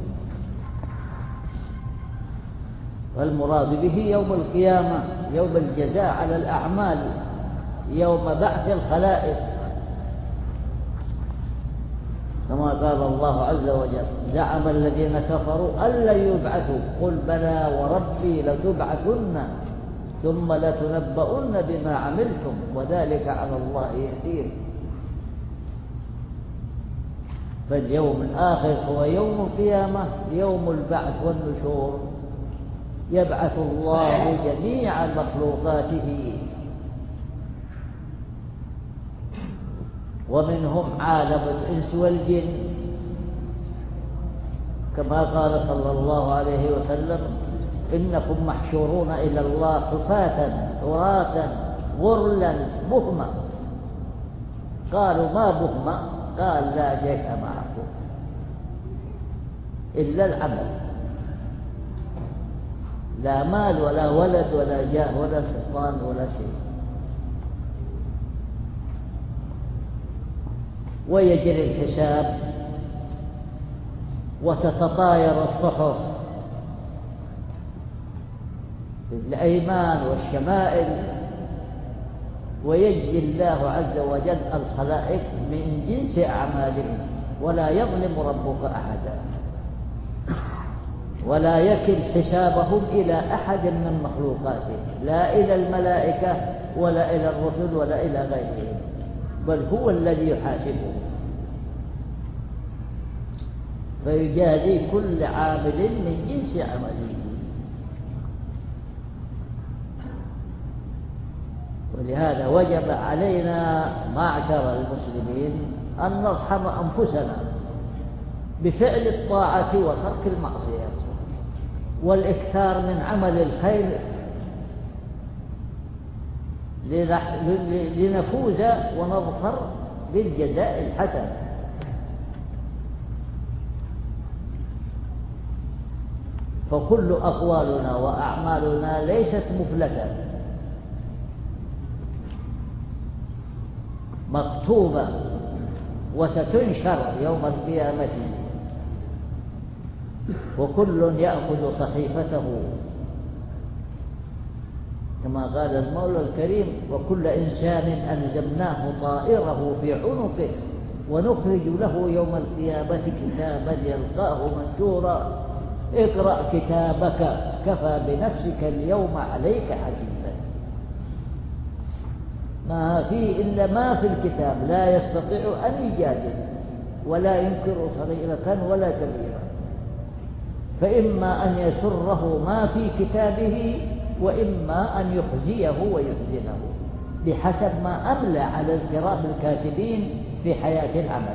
والمراد به يوم القيامة، يوم الجزاء على الأعمال، يوم بعث الخلائق، كما قال الله عز وجل: زعم الذين كفروا أن لن يبعثوا قل بلى وربي لتبعثن ثم لتنبؤن بما عملتم وذلك على الله يسير. فاليوم الآخر هو يوم القيامة، يوم البعث والنشور، يبعث الله جميع مخلوقاته، ومنهم عالم الإنس والجن، كما قال صلى الله عليه وسلم: إنكم محشورون إلى الله حفاة عراة غرلا بهما. قالوا: ما بهما؟ قال: لا شيء معكم إلا العمل، لا مال ولا ولد ولا جاه ولا سلطان ولا شيء. ويجري الحساب وتتطاير الصحف بالأيمان والشمائل، ويجزي الله عز وجل الخلائق من جنس أعمالهم، ولا يظلم ربك أحدا، ولا يكل حسابهم إلى أحد من مخلوقاته، لا إلى الملائكة ولا إلى الرسل ولا إلى غيرهم، بل هو الذي يحاسبهم، فيجازي كل عامل من جنس عمله. ولهذا وجب علينا معشر المسلمين أن نرحم أنفسنا بفعل الطاعة وترك المعصية، والإكثار من عمل الخير لنفوز ونظفر بالجزاء الحسن. فكل أقوالنا وأعمالنا ليست مفلتة، مكتوبة وستنشر يوم القيامة، وكل يأخذ صحيفته، كما قال المولى الكريم: وكل إنسان ألزمناه طائره في عنقه ونخرج له يوم القيامة كتابا يلقاه منشورا اقرأ كتابك كفى بنفسك اليوم عليك حسيبا. ما في إلا ما في الكتاب، لا يستطيع أن يجادل ولا ينكر صغيرة ولا كبيرة، فإما أن يسره ما في كتابه وإما أن يخزيه ويحزنه بحسب ما أملى على الكرام الكاتبين في حياة العمل.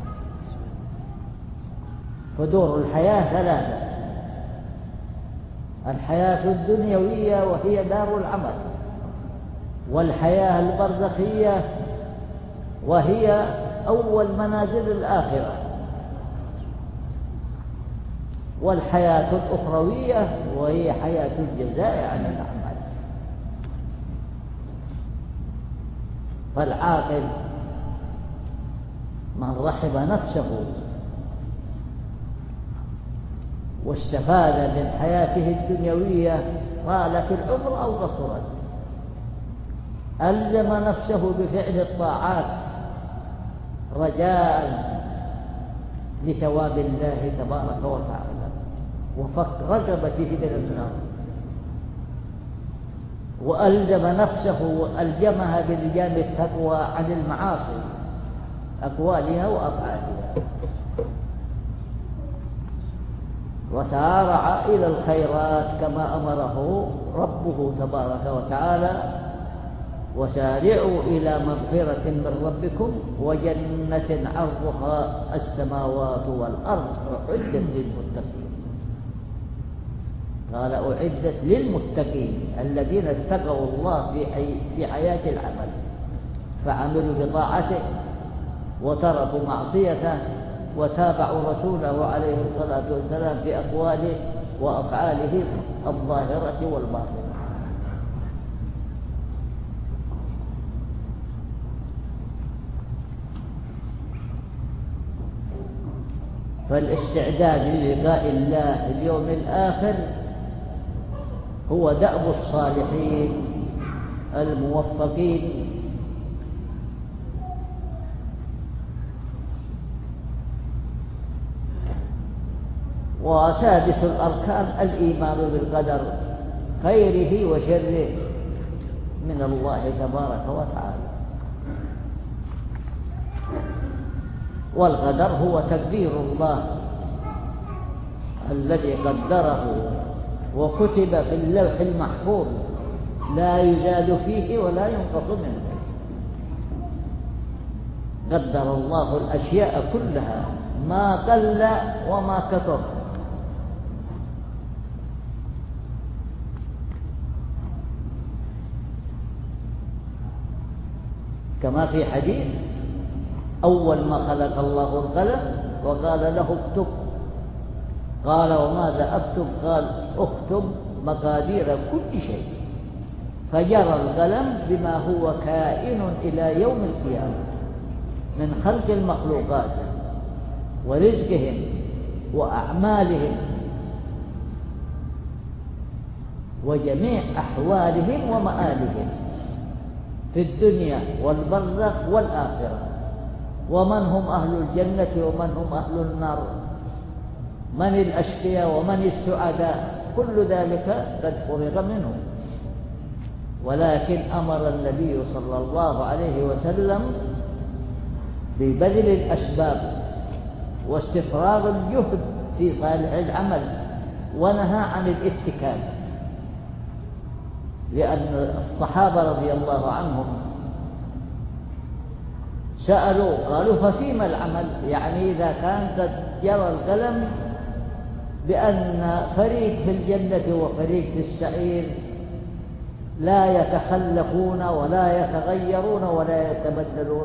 فدور الحياة ثلاثة: الحياة الدنيوية وهي دار العمل، والحياة البرزخية وهي أول منازل الآخرة، والحياة الأخروية وهي حياة الجزاء عن الأعمال. فالعاقل من رحم نفسه واستفاد من حياته الدنيوية طالت العمر أو قصرت، ألزم نفسه بفعل الطاعات رجاء لثواب الله تبارك وتعالى وفك رغبته من النار، وألزم نفسه وألجمها بلجام التقوى عن المعاصي أقوالها وأفعالها. وسارع إلى الخيرات كما أمره ربه تبارك وتعالى: وسارعوا إلى مغفرة من ربكم وجنة عرضها السماوات والأرض أعدت للمتقين. قال: أعدت للمتقين الذين اتقوا الله في حياة العمل، فعملوا بطاعته وتركوا معصيته وتابعوا رسوله عليه الصلاة والسلام في أقواله وأفعاله الظاهرة والباطنة. فالاستعداد للقاء الله في اليوم الآخر هو دأب الصالحين الموفقين. وسادس الأركان الإيمان بالقدر خيره وشره من الله تبارك وتعالى. والقدر هو تقدير الله الذي قدره وكتب في اللوح المحفوظ، لا يزاد فيه ولا ينقص منه. قدر الله الأشياء كلها ما قل وما كثر. كما في حديث: أول ما خلق الله القلم وقال له اكتب. قال: وماذا أكتب؟ قال: اكتب مقادير كل شيء. فجرى القلم بما هو كائن إلى يوم القيامة من خلق المخلوقات ورزقهم وأعمالهم وجميع أحوالهم ومآلهم في الدنيا والبرزخ والآخرة، ومن هم أهل الجنة ومن هم أهل النار، من الأشقياء ومن السعداء، كل ذلك قد فرغ منه. ولكن أمر النبي صلى الله عليه وسلم ببذل الأسباب واستفراغ الجهد في صالح العمل، ونهى عن الاتكال، لأن الصحابة رضي الله عنهم سألوا قالوا: ففيما العمل؟ يعني إذا كان قد جرى القلم بأن فريق في الجنة وفريق في السعير لا يتخلفون ولا يتغيرون ولا يتبدلون.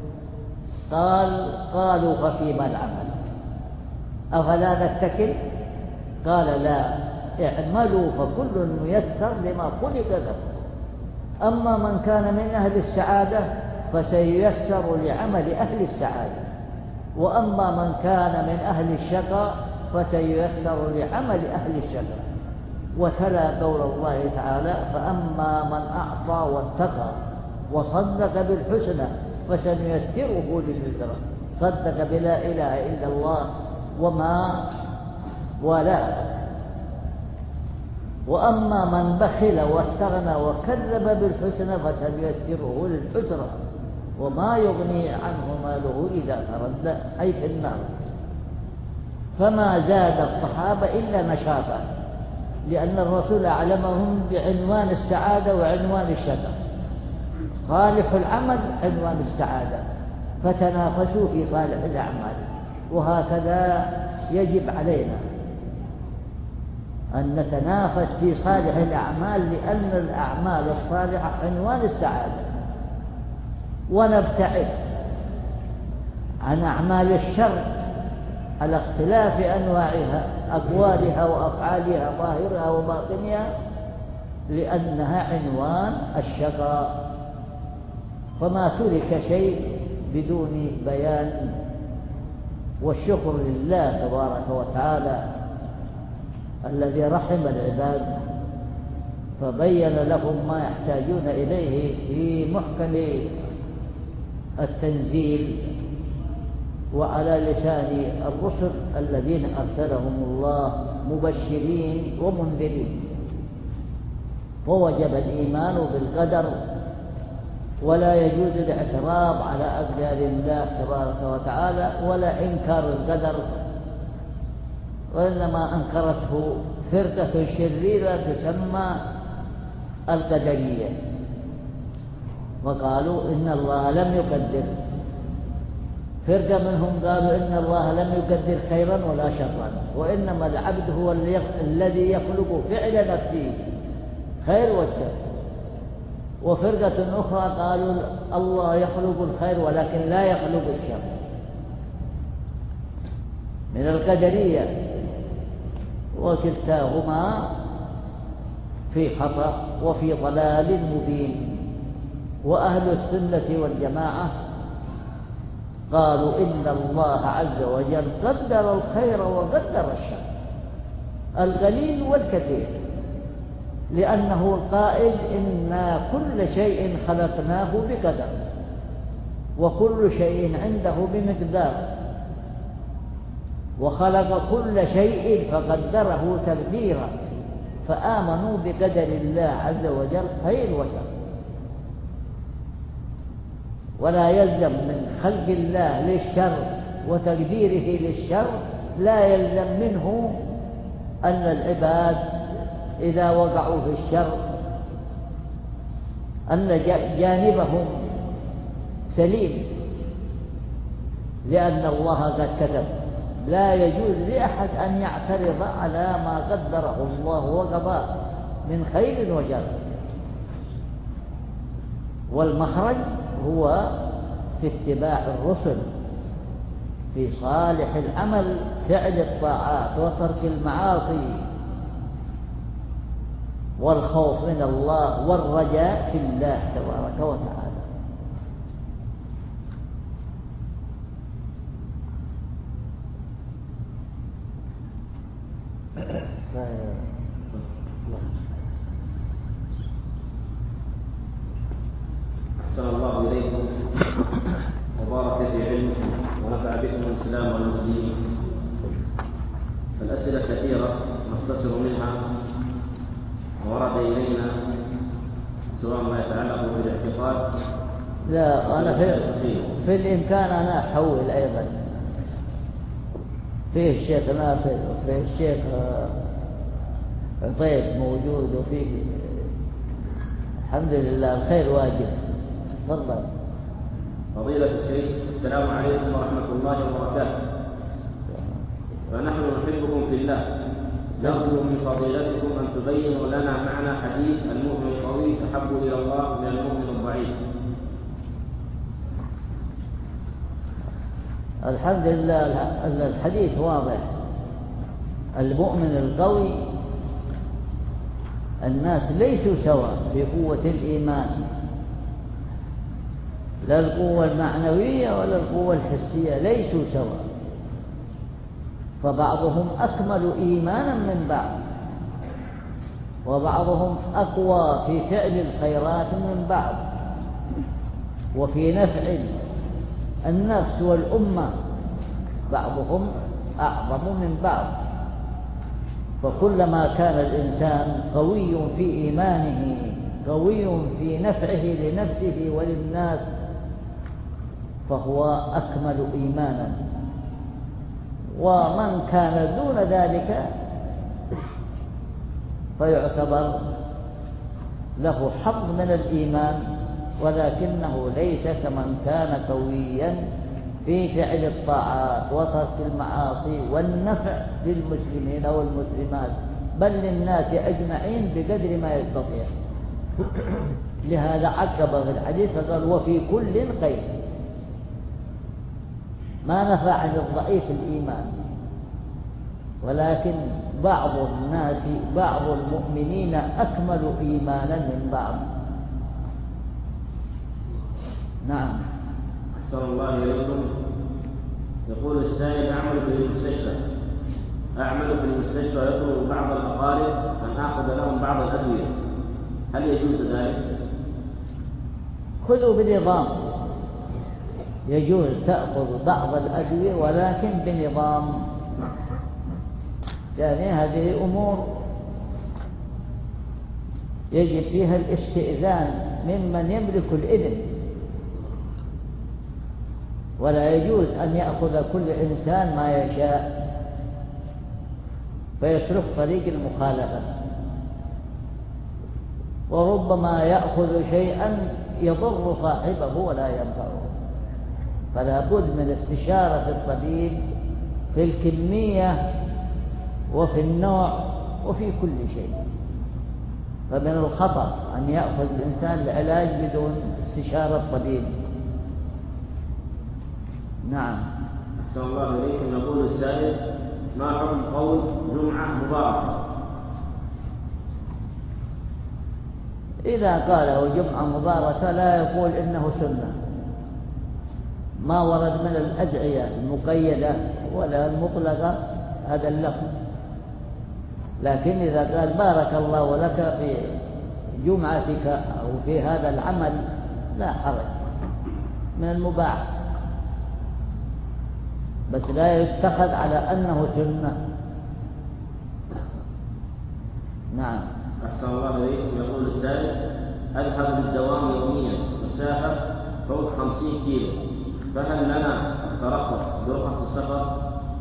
قالوا: ففيما العمل؟ أفلا نتكل؟ قال: لا، اعملوا فكل ميسر لما خلق له. أما من كان من أهل السعادة فسييسر لعمل أهل السعادة، وأما من كان من أهل الشقاء فسييسر لعمل أهل الشقاء. وتلا قول الله تعالى: فأما من أعطى واتقى وصدق بالحسنى فسنيسره لليسرى. صدق بلا إله إلا الله وما والاه. وأما من بخل واستغنى وكذب بالحسنى فسنيسره للعسرى وما يغني عنه ماله إذا تردى، أي في النار. فما زاد الصحابة إلا نشاطا، لأن الرسول أعلمهم بعنوان السعادة وعنوان الشقاء. صالح العمل عنوان السعادة، فتنافسوا في صالح الأعمال. وهكذا يجب علينا أن نتنافس في صالح الأعمال، لأن الأعمال الصالحة عنوان السعادة. ونبتعد عن أعمال الشر على اختلاف أنواعها، أقوالها وأفعالها، ظاهرها وباطنها، لأنها عنوان الشقاء. فما ترك شيء بدون بيان. والشكر لله تبارك وتعالى الذي رحم العباد فبين لهم ما يحتاجون إليه في محكم التنزيل وعلى لسان الرسل الذين أرسلهم الله مبشرين ومنذرين. ووجب الإيمان بالقدر، ولا يجوز الاعتراض على أقدار الله تبارك وتعالى ولا إنكار القدر. وإنما أنكرته فرقة شريرة تسمى القدرية، وقالوا إن الله لم يقدر. فرقة منهم قالوا إن الله لم يقدر خيرا ولا شرا، وإنما العبد هو الذي يخلق فعل نفسه خير والشر. وفرقة أخرى قالوا الله يخلق الخير ولكن لا يخلق الشر، من القدرية. وكلتاهما في خطأ وفي ضلال مبين. وأهل السنة والجماعة قالوا إن الله عز وجل قدر الخير وقدر الشر، القليل والكثير، لأنه القائل إنا كل شيء خلقناه بقدر وكل شيء عنده بمقدار، وخلق كل شيء فقدره تقديرا، فآمنوا بقدر الله عز وجل خير وشر. ولا يلزم من خلق الله للشر وتقديره للشر، لا يلزم منه أن العباد إذا وقعوا في الشر أن جانبهم سليم، لأن الله قد كتب. لا يجوز لأحد أن يعترض على ما قدره الله وقضاه من خير وشر. والمخرج هو في اتباع الرسل، في صالح العمل، فعل الطاعات وترك المعاصي، والخوف من الله والرجاء في الله تبارك وتعالى. أحسن الله إليكم وبارك في علمكم ونفع بكم الإسلام والمسلمين. الأسئلة كثيرة نختصر منها ورد إلينا سواء ما يتعلق بالاعتقاد. لا، أنا في الإمكان أنا أحول أيضا. فيه الشيخ ناصر وفيه الشيخ عطيب موجود، وفيه الحمد لله الخير واجب. تفضل. فضيلة الشيخ، السلام عليكم ورحمة الله وبركاته. فنحن نحبكم في الله، نرجو من فضيلتكم أن تبينوا لنا معنى حديث المؤمن القوي أحب إلى الله من المؤمن الضعيف. الحمد لله الحديث واضح. المؤمن القوي، الناس ليسوا سواء في قوة الإيمان، لا القوة المعنوية ولا القوة الحسية، ليسوا سواء. فبعضهم أكمل إيمانا من بعض، وبعضهم أقوى في فعل الخيرات من بعض، وفي نفع النفس والأمة بعضهم أعظم من بعض. فكلما كان الإنسان قوي في إيمانه، قوي في نفعه لنفسه وللناس، فهو أكمل إيمانا. ومن كان دون ذلك فيعتبر له حظ من الإيمان، ولكنه ليس كمن كان قويا في فعل الطاعات وترك المعاصي والنفع للمسلمين والمسلمات، بل للناس أجمعين بقدر ما يستطيع. لهذا عقب في الحديث فقال وفي كل خير، ما نفع عن الضعيف الإيمان، ولكن بعض الناس بعض المؤمنين أكمل إيمانا من بعض. نعم. أحسن الله إليكم. يقول السائل أعمل في المستشفى ويطلب بعض الأقارب أن آخذ لهم بعض الأدوية، هل يجوز ذلك؟ خذوا بنظام، يجوز تأخذ بعض الأدوية ولكن بنظام. يعني هذه أمور يجب فيها الاستئذان ممن يملك الإذن، ولا يجوز أن يأخذ كل إنسان ما يشاء، فيسلك طريق المخالفة، وربما يأخذ شيئا يضر صاحبه ولا ينفعه. فلا بد من استشارة الطبيب في الكمية وفي النوع وفي كل شيء. فمن الخطأ أن يأخذ الإنسان العلاج بدون استشارة الطبيب. نعم. أحسن الله إليكم. يقول السائل: ما حكم قول جمعة مباركة؟ إذا قاله جمعة مباركة لا يقول إنه سنة، ما ورد من الأدعية المقيدة ولا المطلقة هذا اللفظ. لكن إذا قال بارك الله لك في جمعتك أو في هذا العمل لا حرج، من المباح، بس لا يتخذ على أنه سنة. نعم. أحسن الله إليكم. يقول السائل: أذهب للدوام يوميا مسافة فوق 50 كيلو، فهل لنا ترخص برخص السفر؟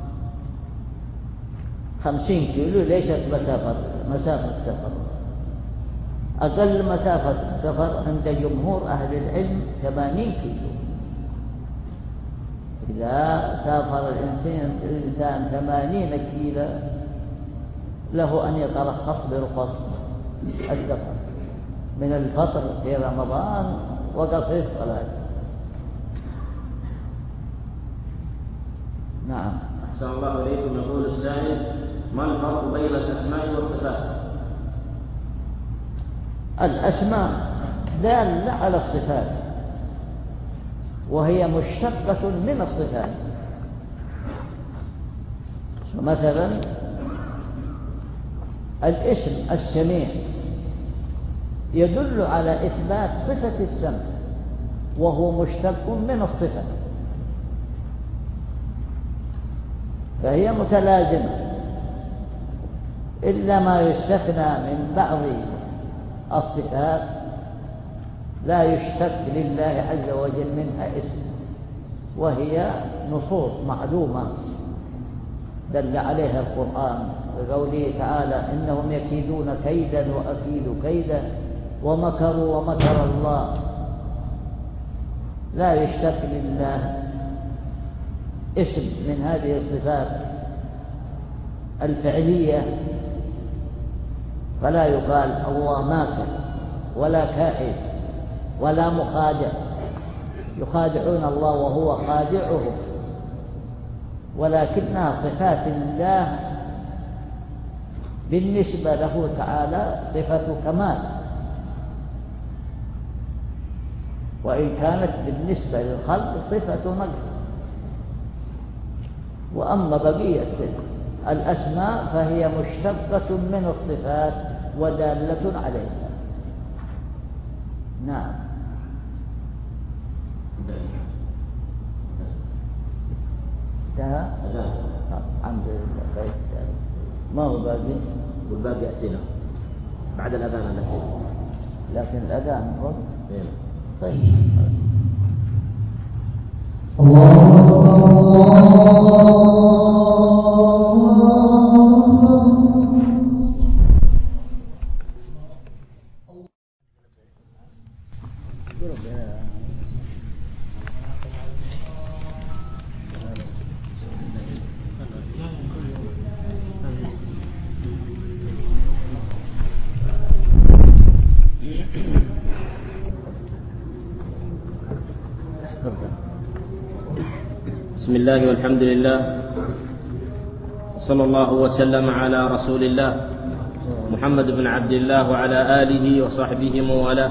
50 كيلو ليست مسافة سفر. أقل مسافة سفر عند جمهور أهل العلم 80 كيلو. إذا سافر الإنسان 80 كيلو له أن يترخص برخص السفر من الفطر في رمضان وقصر الصلاة. نعم. أحسن الله إليكم. يقول السائل: ما الفرق بين الأسماء والصفات؟ الأسماء دالة على الصفات، وهي مشتقة من الصفات. مثلا الاسم السميع يدل على إثبات صفة السمع، وهو مشتق من الصفة، فهي متلازمة، إلا ما يستثنى من بعض الصفات لا يشتق لله عز وجل منها اسم، وهي نصوص معلومة دل عليها القرآن بقوله تعالى: إنهم يكيدون كيدا وأكيد كيدا ومكروا ومكر الله. لا يشتق لله اسم من هذه الصفات الفعلية، فلا يقال الله ماكر ولا كائد ولا مخادع، يخادعون الله وهو خادعهم، ولكنها صفات الله بالنسبة له تعالى صفة كمال، وإن كانت بالنسبة للخلق صفة نقص. وأما بقية الأسماء فهي مشتقة من الصفات ودالة عليها. نعم. انتهى؟ الحمد لله. خير. ما هو باقي؟ والباقي أسئلة بعد الأذان الأسئلة، لكن الأذان هو طيب. بسم الله والحمد لله، صلى الله وسلم على رسول الله محمد بن عبد الله وعلى آله وصحبه وموالاه.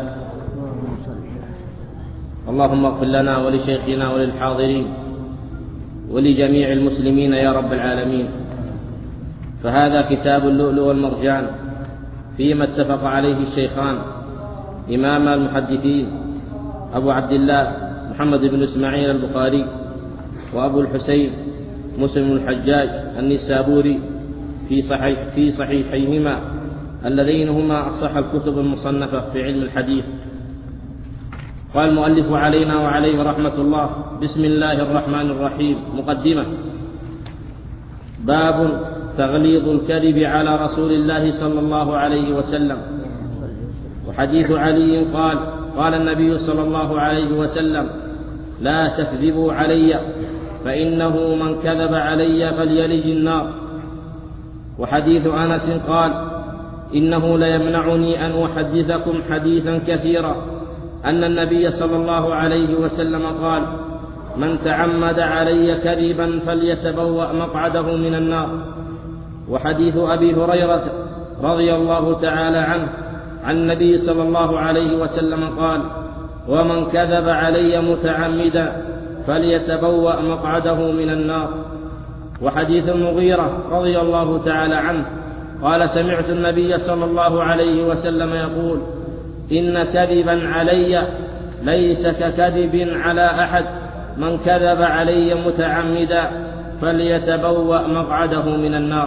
اللهم اغفر لنا ولشيخنا وللحاضرين ولجميع المسلمين يا رب العالمين. فهذا كتاب اللؤلؤ والمرجان فيما اتفق عليه الشيخان إمام المحدثين أبو عبد الله محمد بن إسماعيل البخاري وأبو الحسين مسلم الحجاج النسابوري في صحيحيهما اللذين هما أصح الكتب المصنفة في علم الحديث. قال المؤلف علينا وعليه رحمة الله: بسم الله الرحمن الرحيم. مقدمة. باب تغليظ الكذب على رسول الله صلى الله عليه وسلم. وحديث علي قال: قال النبي صلى الله عليه وسلم: لا تكذبوا علي فإنه من كذب علي فليلج النار. وحديث أنس قال: إنه ليمنعني أن أحدثكم حديثا كثيرا أن النبي صلى الله عليه وسلم قال: من تعمد علي كذبا فليتبوأ مقعده من النار. وحديث أبي هريرة رضي الله تعالى عنه عن النبي صلى الله عليه وسلم قال: ومن كذب علي متعمدا فليتبوأ مقعده من النار. وحديث المغيرة رضي الله تعالى عنه قال: سمعت النبي صلى الله عليه وسلم يقول: إن كذبا علي ليس ككذب على أحد، من كذب علي متعمدا فليتبوأ مقعده من النار.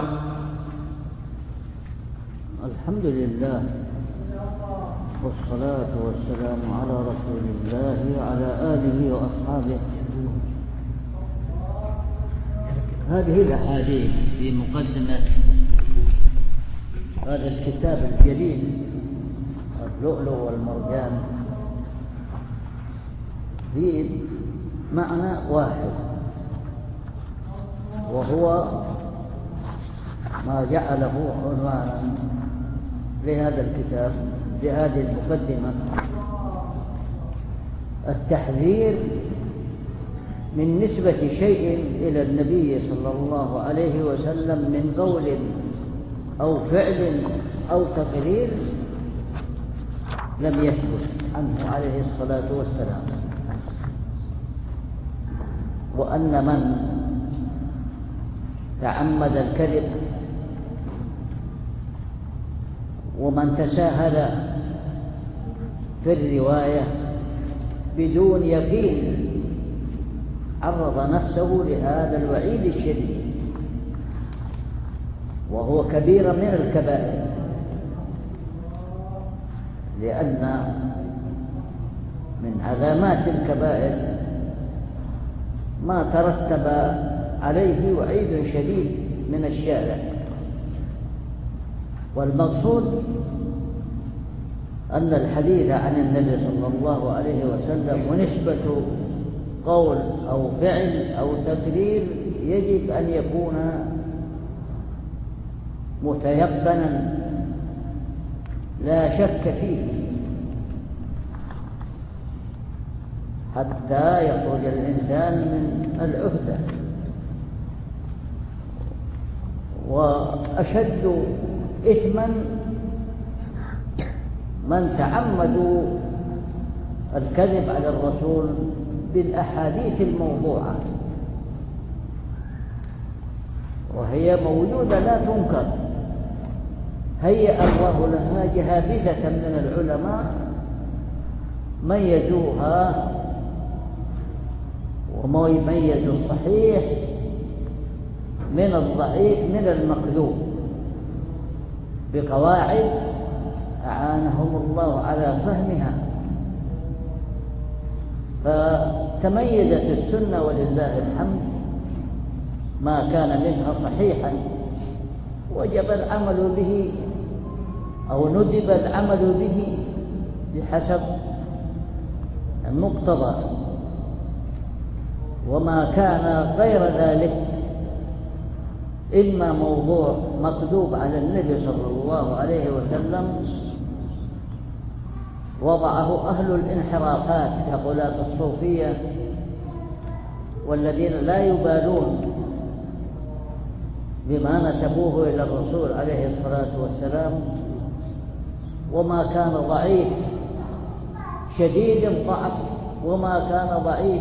الحمد لله والصلاة والسلام على رسول الله وعلى آله وأصحابه. هذه الأحاديث في مقدمة هذا الكتاب الجليل اللؤلؤ والمرجان في معنى واحد، وهو ما جعله عنوانا لهذا الكتاب بهذه المقدمة: التحذير من نسبة شيء إلى النبي صلى الله عليه وسلم من قول أو فعل أو تقرير لم يثبت عنه عليه الصلاة والسلام، وأن من تعمد الكذب ومن تساهل في الرواية بدون يقين عرض نفسه لهذا الوعيد الشديد، وهو كبير من الكبائر، لأن من علامات الكبائر ما ترتب عليه وعيد شديد من الشارع. والمقصود أن الحديث عن النبي صلى الله عليه وسلم ونسبة قول أو فعل أو تقرير يجب أن يكون متيقنا لا شك فيه، حتى يخرج الإنسان من العهدة. وأشد إثما من تعمدوا الكذب على الرسول بالأحاديث الموضوعة، وهي موجودة لا تنكر، هيأ الله لها جهابذة من العلماء ميزوها وميزوا الصحيح من الضعيف من المكذوب بقواعد أعانهم الله على فهمها، فتميزت السنة ولله الحمد ما كان منها صحيحا وجب العمل به أو ندب العمل به بحسب المقتضى، وما كان غير ذلك إما موضوع مكذوب على النبي صلى الله عليه وسلم وضعه أهل الانحرافات كغلاة الصوفية والذين لا يبالون بما نسبوه إلى الرسول عليه الصلاة والسلام، وما كان ضعيف شديد الضعف وما كان ضعيف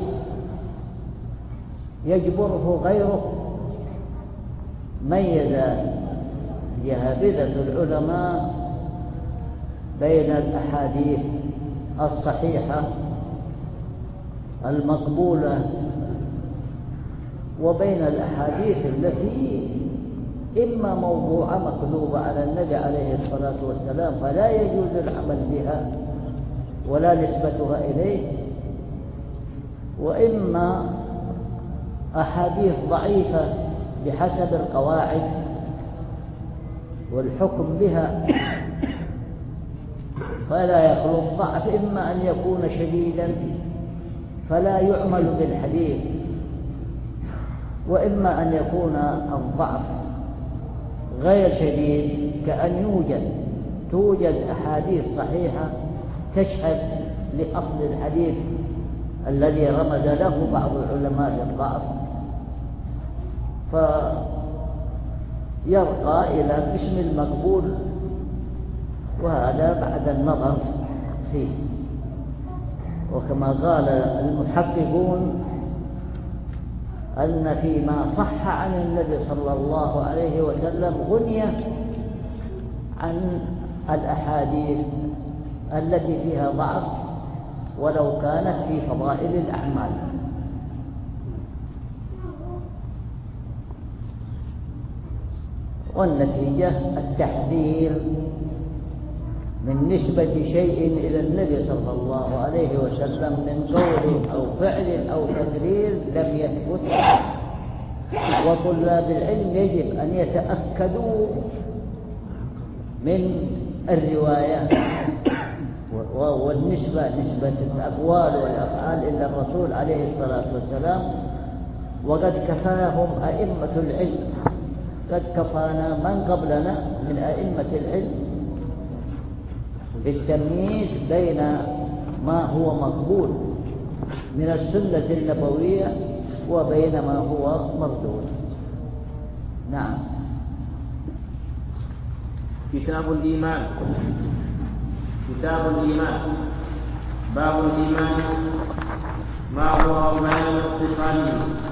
يجبره غيره. ميز جهابذة العلماء بين الأحاديث الصحيحة المقبولة وبين الأحاديث التي إما موضوعة مكذوبة على النبي عليه الصلاة والسلام فلا يجوز العمل بها ولا نسبتها إليه، وإما أحاديث ضعيفة بحسب القواعد والحكم بها، فلا يخلو الضعف إما أن يكون شديدا فلا يعمل بالحديث، وإما أن يكون الضعف غير شديد، كأن توجد أحاديث صحيحة تشهد لأصل الحديث الذي رمز له بعض العلماء بالضعف، فيرقى إلى قسم المقبول، وهذا بعد النظر فيه. وكما قال المحققون أن فيما صح عن النبي صلى الله عليه وسلم غنية عن الأحاديث التي فيها ضعف ولو كانت في فضائل الأعمال. والنتيجة التحذير من نسبة شيء إلى النبي صلى الله عليه وسلم من قول أو فعل أو تقرير لم يثبت. وطلاب العلم يجب أن يتأكدوا من الرواية والنسبة، نسبة الأقوال والأفعال إلى الرسول عليه الصلاة والسلام. وقد كفاهم أئمة العلم، قد كفانا من قبلنا من أئمة العلم بالتمييز بين ما هو مقبول من السنة النبوية وبين ما هو مردود. نعم. كتاب الإيمان. باب الإيمان ما هو بيان اتصاله.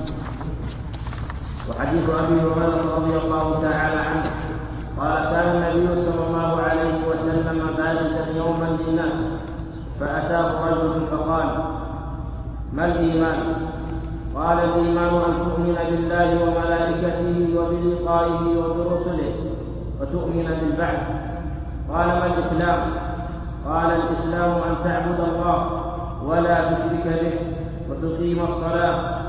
وحديث أبي هريرة رضي الله تعالى عنه قال كان النبي صلى الله عليه وسلم جالسا يوما للناس فأتاه رجل فقال ما الإيمان؟ قال الإيمان أن تؤمن بالله وملائكته وبلقائه وبرسله وتؤمن بالبعث. قال ما الإسلام؟ قال الإسلام أن تعبد الله ولا تشرك به وتقيم الصلاة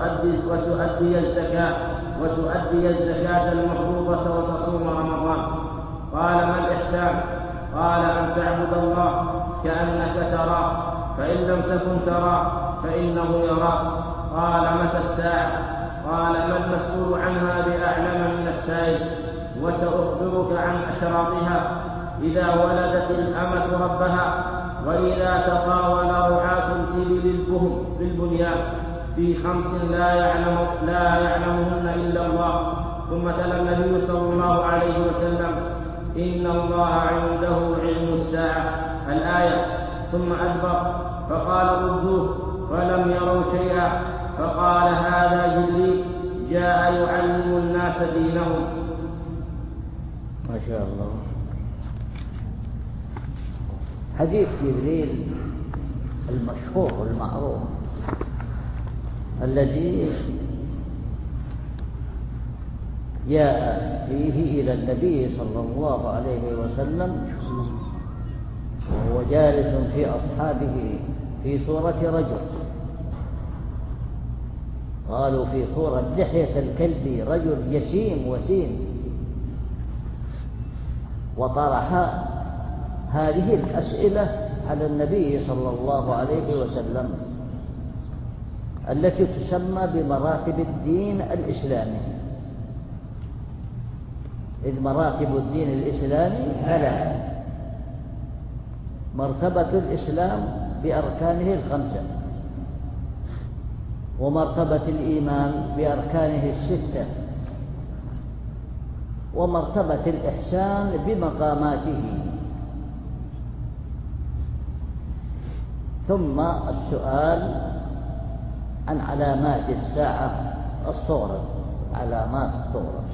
وتؤدي الزكاة المفروضة وتصوم رمضان. قال ما الإحسان؟ قال أن تعبد الله كأنك تراه فإن لم تكن تراه فإنه يراك. قال متى الساعة؟ قال ما المسؤول عنها بأعلم من السائل؟ وسأخبرك عن أشراطها: إذا ولدت الأمة ربها، وإذا تطاول رعاة الإبل بالبنيان، في 5 لا يعلمهن إلا الله. ثم تلا النبي صلى الله عليه وسلم: إن الله عنده علم الساعة الآية. ثم أدبر فقال ردوه فلم يروا شيئا. فقال هذا جبريل جاء يعلم الناس دينهم. ما شاء الله. حديث جبريل المشهور المعروف الذي جاء فيه إلى النبي صلى الله عليه وسلم وهو جالس في أصحابه في صورة رجل، قالوا في صورة لحية الكلب، رجل يسيم وسيم، وطرح هذه الأسئلة على النبي صلى الله عليه وسلم التي تسمى بمراتب الدين الإسلامي. إذ مراتب الدين الإسلامي 3: مرتبة الإسلام بأركانه 5، ومرتبة الإيمان بأركانه 6، ومرتبة الإحسان بمقاماته. ثم السؤال عن علامات الساعة الصغرى، علامات الصغرى.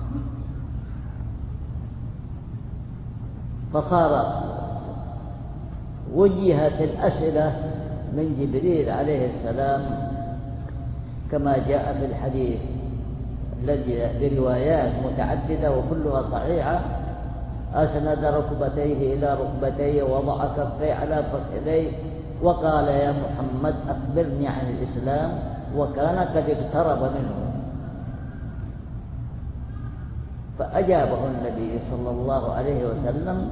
فصار وجهت الأسئلة من جبريل عليه السلام كما جاء في الحديث الذي بروايات متعددة وكلها صحيحة: أسند ركبتيه إلى ركبتيه ووضع كفيه على فخذيه وقال يا محمد أخبرني عن الإسلام، وكان قد اقترب منه. فأجابه النبي صلى الله عليه وسلم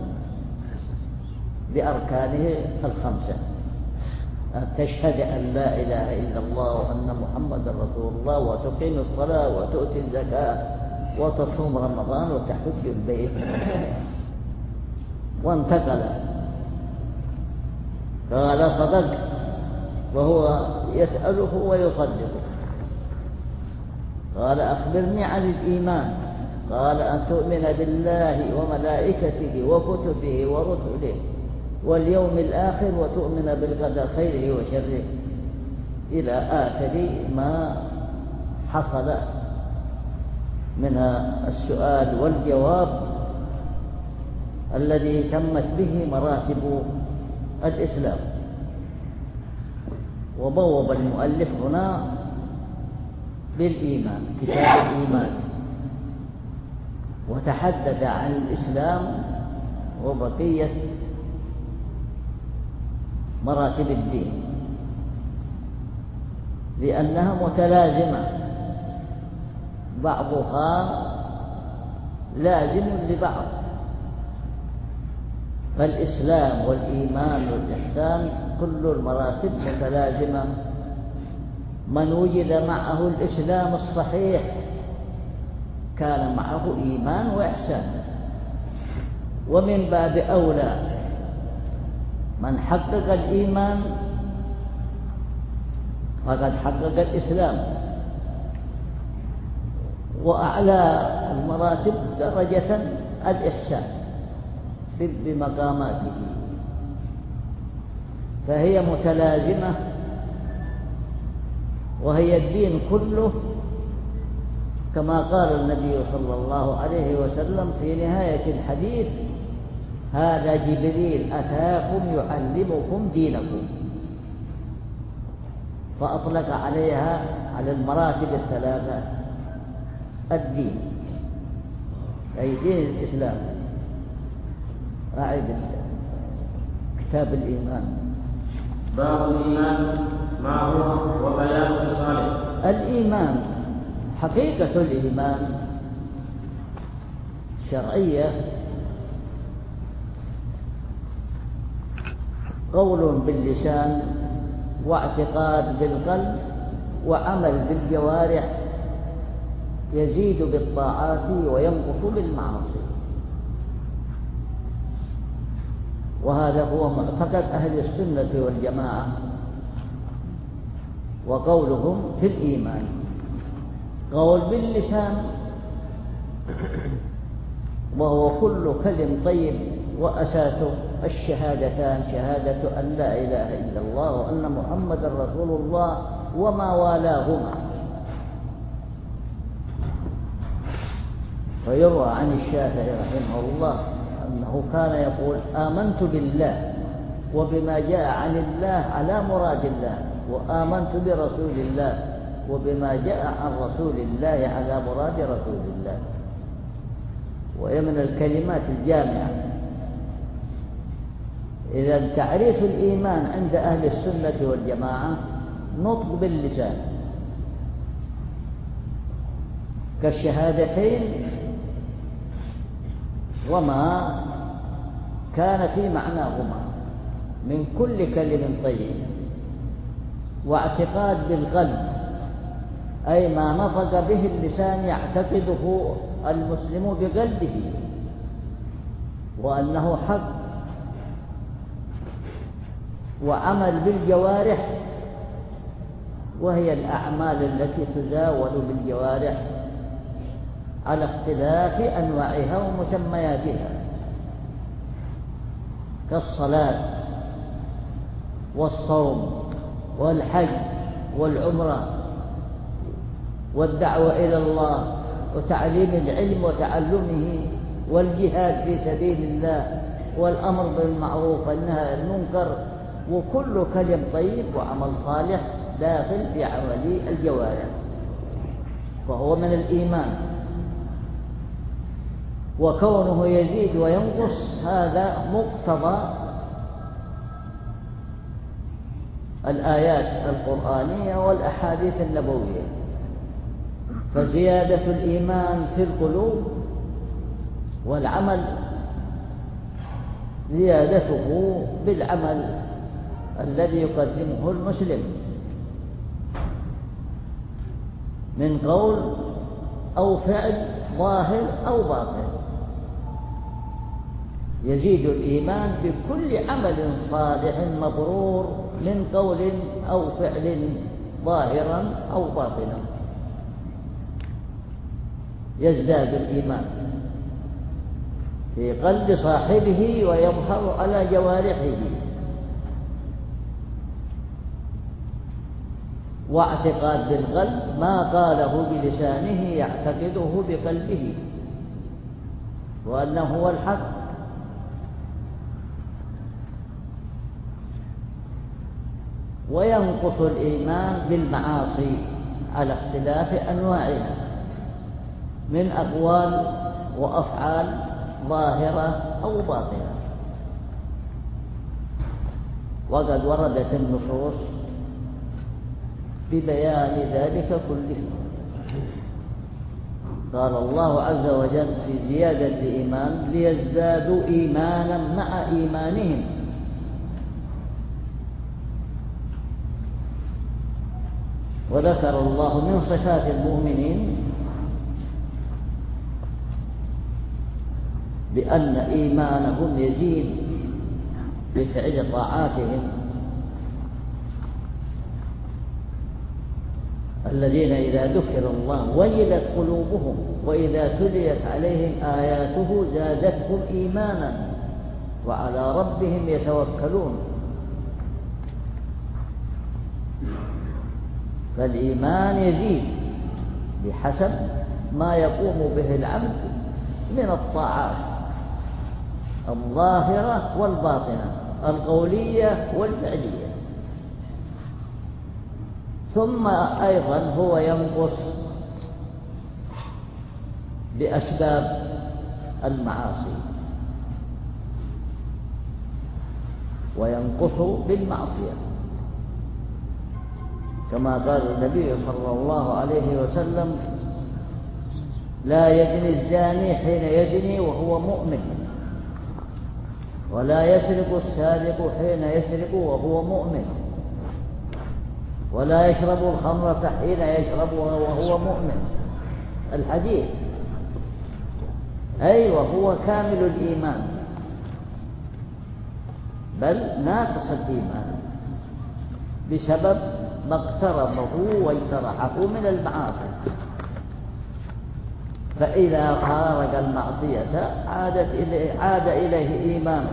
بأركانه الخمسة: أن تشهد أن لا إله إلا الله وأن محمدا رسول الله، وتقيم الصلاة، وتؤتي الزكاة، وتصوم رمضان، وتحج البيت. وانتقل قال: صدق، وهو يسأله ويصدقه. قال: أخبرني عن الإيمان. قال: أن تؤمن بالله وملائكته وكتبه ورسله واليوم الآخر، وتؤمن بالقدر خيره وشره، إلى آخر ما حصل من السؤال والجواب الذي تمت به مراتب الإسلام. وبوب المؤلف هنا بالإيمان، كتاب الإيمان، وتحدث عن الإسلام وبقية مراتب الدين، لأنها متلازمة، بعضها لازم لبعض. فالإسلام والإيمان والإحسان كل المراتب متلازمة. من وجد معه الإسلام الصحيح كان معه إيمان وإحسان، ومن باب أولى من حقق الإيمان فقد حقق الإسلام. وأعلى المراتب درجة الإحسان بمقاماته، فهي متلازمة، وهي الدين كله، كما قال النبي صلى الله عليه وسلم في نهاية الحديث: هذا جبريل أتاكم يعلمكم دينكم. فأطلق عليها على المراتب الثلاثة الدين، أي دين الإسلام. أعيد كتاب الإيمان. باب الإيمان ما هو وبيان خصاله. الإيمان، حقيقة الإيمان شرعية: قول باللسان، واعتقاد بالقلب، وعمل بالجوارح، يزيد بالطاعات وينقص بالمعاصي. وهذا هو معتقد أهل السنة والجماعة، وقولهم في الإيمان قول باللسان، وهو كل كلم طيب، وأساسه الشهادتان: شهادة أن لا إله إلا الله وأن محمدا رسول الله وما والاهما. فيروى عن الشافعي رحمه الله أنه كان يقول: آمنت بالله وبما جاء عن الله على مراد الله، وآمنت برسول الله وبما جاء عن رسول الله على مراد رسول الله. وهي من الكلمات الجامعة. إذا تعريف الإيمان عند أهل السنة والجماعة نطق باللسان كالشهادتين وما كان في معناهما من كل كلم طيب، واعتقاد بالقلب، أي ما نطق به اللسان يعتقده المسلم بقلبه وأنه حق، وعمل بالجوارح، وهي الأعمال التي تزاول بالجوارح على اختلاف أنواعها ومسمياتها، كالصلاة والصوم والحج والعمرة والدعوة إلى الله وتعليم العلم وتعلمه والجهاد في سبيل الله والأمر بالمعروف والنهي عن المنكر، وكل كلم طيب وعمل صالح داخل في عمل الجوارح، فهو من الإيمان. وكونه يزيد وينقص هذا مقتضى الآيات القرآنية والأحاديث النبوية. فزيادة الإيمان في القلوب والعمل زيادته بالعمل الذي يقدمه المسلم من قول أو فعل ظاهر أو باطن. يزيد الإيمان بكل عمل صالح مبرور من قول أو فعل ظاهرا أو باطنا، يزداد الإيمان في قلب صاحبه ويظهر على جوارحه. واعتقاد بالقلب ما قاله بلسانه يعتقده بقلبه وأنه هو الحق. وينقص الإيمان بالمعاصي على اختلاف أنواعها من أقوال وأفعال ظاهرة أو باطنة. وقد وردت النصوص ببيان ذلك كله. قال الله عز وجل في زيادة الإيمان ليزدادوا إيمانا مع إيمانهم. وذكر الله من صفات المؤمنين بأن إيمانهم يزيد بفعل طاعاتهم، الذين إذا ذكر الله وجلت قلوبهم وإذا تليت عليهم آياته زادتهم إيمانا وعلى ربهم يتوكلون. فالإيمان يزيد بحسب ما يقوم به العبد من الطاعات الظاهرة والباطنة، القولية والفعلية. ثم أيضا هو ينقص بأسباب المعاصي، وينقص بالمعصية كما قال النبي صلى الله عليه وسلم: لا يزني الزاني حين يزني وهو مؤمن، ولا يسرق السارق حين يسرق وهو مؤمن، ولا يشرب الخمرة حين يشربها وهو مؤمن. الحديث أي وهو كامل الإيمان، بل ناقص الإيمان بسبب ما اقترفه واجترحه من المعاصي. فإذا خارج المعصية عاد إليه إيمانه،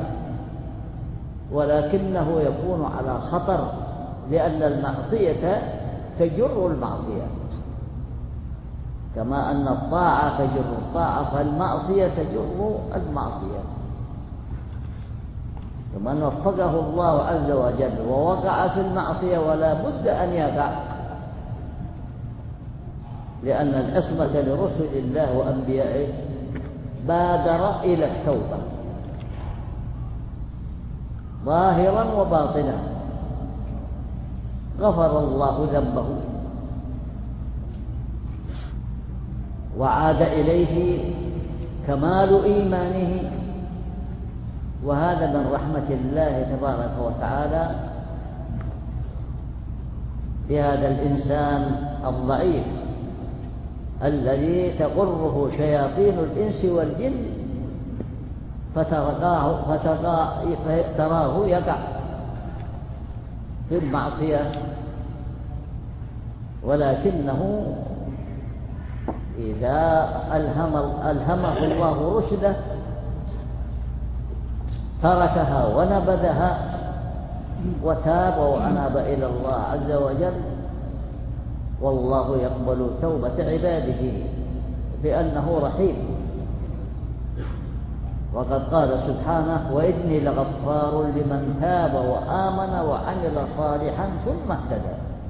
ولكنه يكون على خطر، لأن المعصية تجر المعصية كما أن الطاعة تجر الطاعة، فالمعصية تجر المعصية. ومن وفقه الله عز وجل ووقع في المعصية ولا بد أن يقع، لأن العصمة لرسل الله وأنبيائه بادر إلى التوبة ظاهرا وباطنا، غفر الله ذنبه وعاد إليه كمال إيمانه. وهذا من رحمة الله تبارك وتعالى بهذا الإنسان الضعيف الذي تغره شياطين الإنس والجن فتراه يقع في المعصية، ولكنه إذا ألهمه الله رشده تركها ونبذها وتاب وأناب إلى الله عز وجل. والله يقبل توبة عباده بأنه رحيم. وقد قال سبحانه: وإني لغفار لمن تاب وآمن وعمل صالحا ثم اهتدى.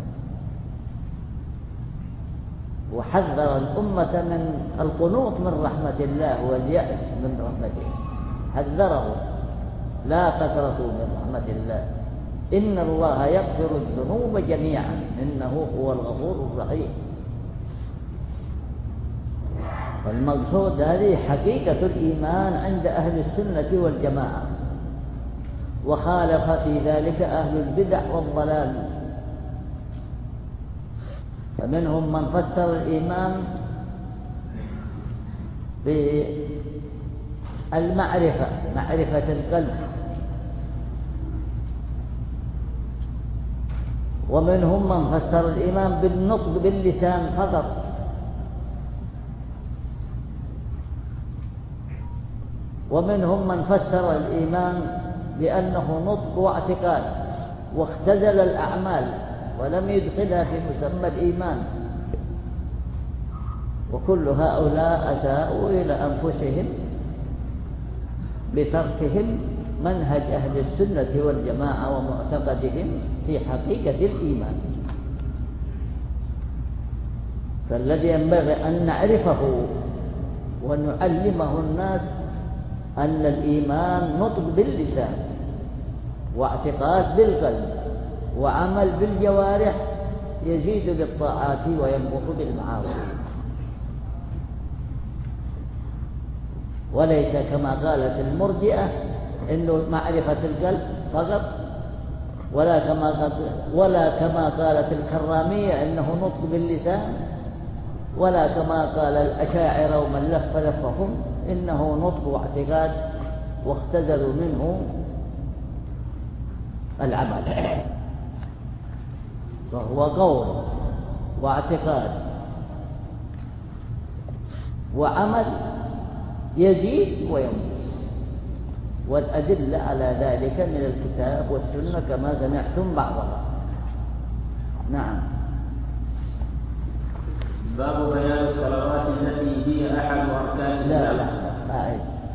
وحذر الأمة من القنوط من رحمة الله واليأس من رحمته، حذره: لا تقنطوا من رحمة الله إن الله يغفر الذنوب جميعا إنه هو الغفور الرحيم. والمقصود هذه حقيقة الإيمان عند أهل السنة والجماعة، وخالف في ذلك أهل البدع والضلال. فمنهم من فسر الإيمان بالمعرفة، معرفة القلب، ومنهم من فسر الإيمان بالنطق باللسان فقط، ومنهم من فسر الإيمان بأنه نطق واعتقاد واختزل الأعمال ولم يدخلها في مسمى الإيمان. وكل هؤلاء أساءوا إلى أنفسهم بتركهم منهج أهل السنة والجماعة ومعتقدهم في حقيقة الإيمان. فالذي ينبغي أن نعرفه ونعلمه الناس أن الإيمان نطق باللسان واعتقاد بالقلب وعمل بالجوارح، يزيد بالطاعات وينقص بالمعاصي، وليس كما قالت المرجئة إنه معرفة القلب فقط، ولا كما قالت الكرامية إنه نطق باللسان، ولا كما قال الأشاعرة ومن لف لفهم إنه نطق واعتقاد واختزلوا منه العمل. فهو قول واعتقاد وعمل يزيد وينقص، والأدلة على ذلك من الكتاب والسنة كما سمعتم بعضها. نعم. باب بيان الصلوات التي هي أحد أركان الإسلام. لا.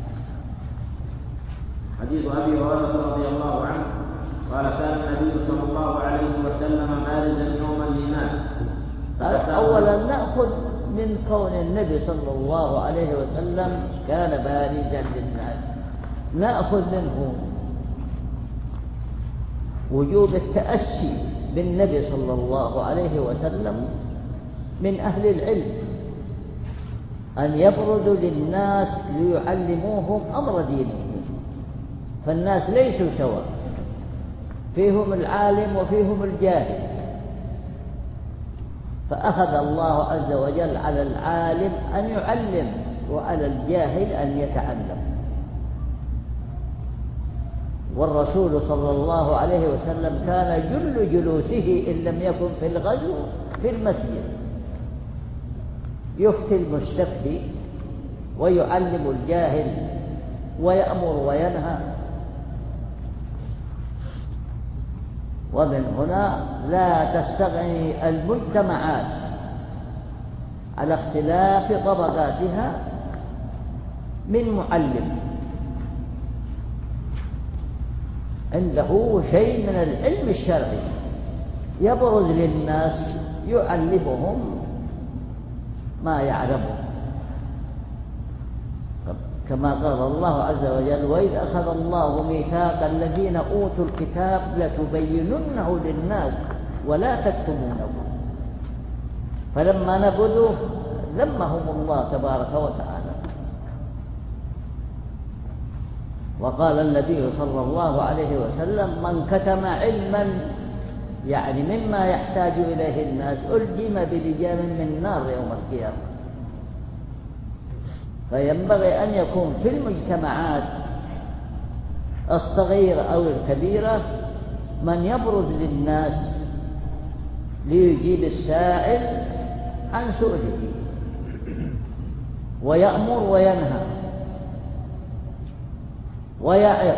حديث أبي هريرة رضي الله عنه قال كان النبي صلى الله عليه وسلم بارزا يوما للناس. أولا نأخذ من كون النبي صلى الله عليه وسلم كان بارزا للناس، نأخذ منه وجوب التأسي بالنبي صلى الله عليه وسلم من أهل العلم، أن يبرزوا للناس ليعلموهم أمر دينهم. فالناس ليسوا سواء، فيهم العالم وفيهم الجاهل، فأخذ الله عز وجل على العالم أن يعلم وعلى الجاهل أن يتعلم. والرسول صلى الله عليه وسلم كان جل جلوسه إن لم يكن في الغزو في المسجد، يفتي المستفتي ويعلم الجاهل ويأمر وينهى. ومن هنا لا تستغني المجتمعات على اختلاف طبقاتها من معلم عنده شيء من العلم الشرعي يبرز للناس يعلمهم ما يعلمون، كما قال الله عز وجل: وإذ أخذ الله ميثاق الذين أوتوا الكتاب لتبيننه للناس ولا تكتمونه، فلما نبذوه ذمهم الله تبارك وتعالى. وقال النبي صلى الله عليه وسلم: من كتم علما يعني مما يحتاج إليه الناس ألجم بلجام من نار يوم القيامة. فينبغي أن يكون في المجتمعات الصغيرة أو الكبيرة من يبرز للناس ليجيب السائل عن سؤله ويأمر وينهى ويعظ،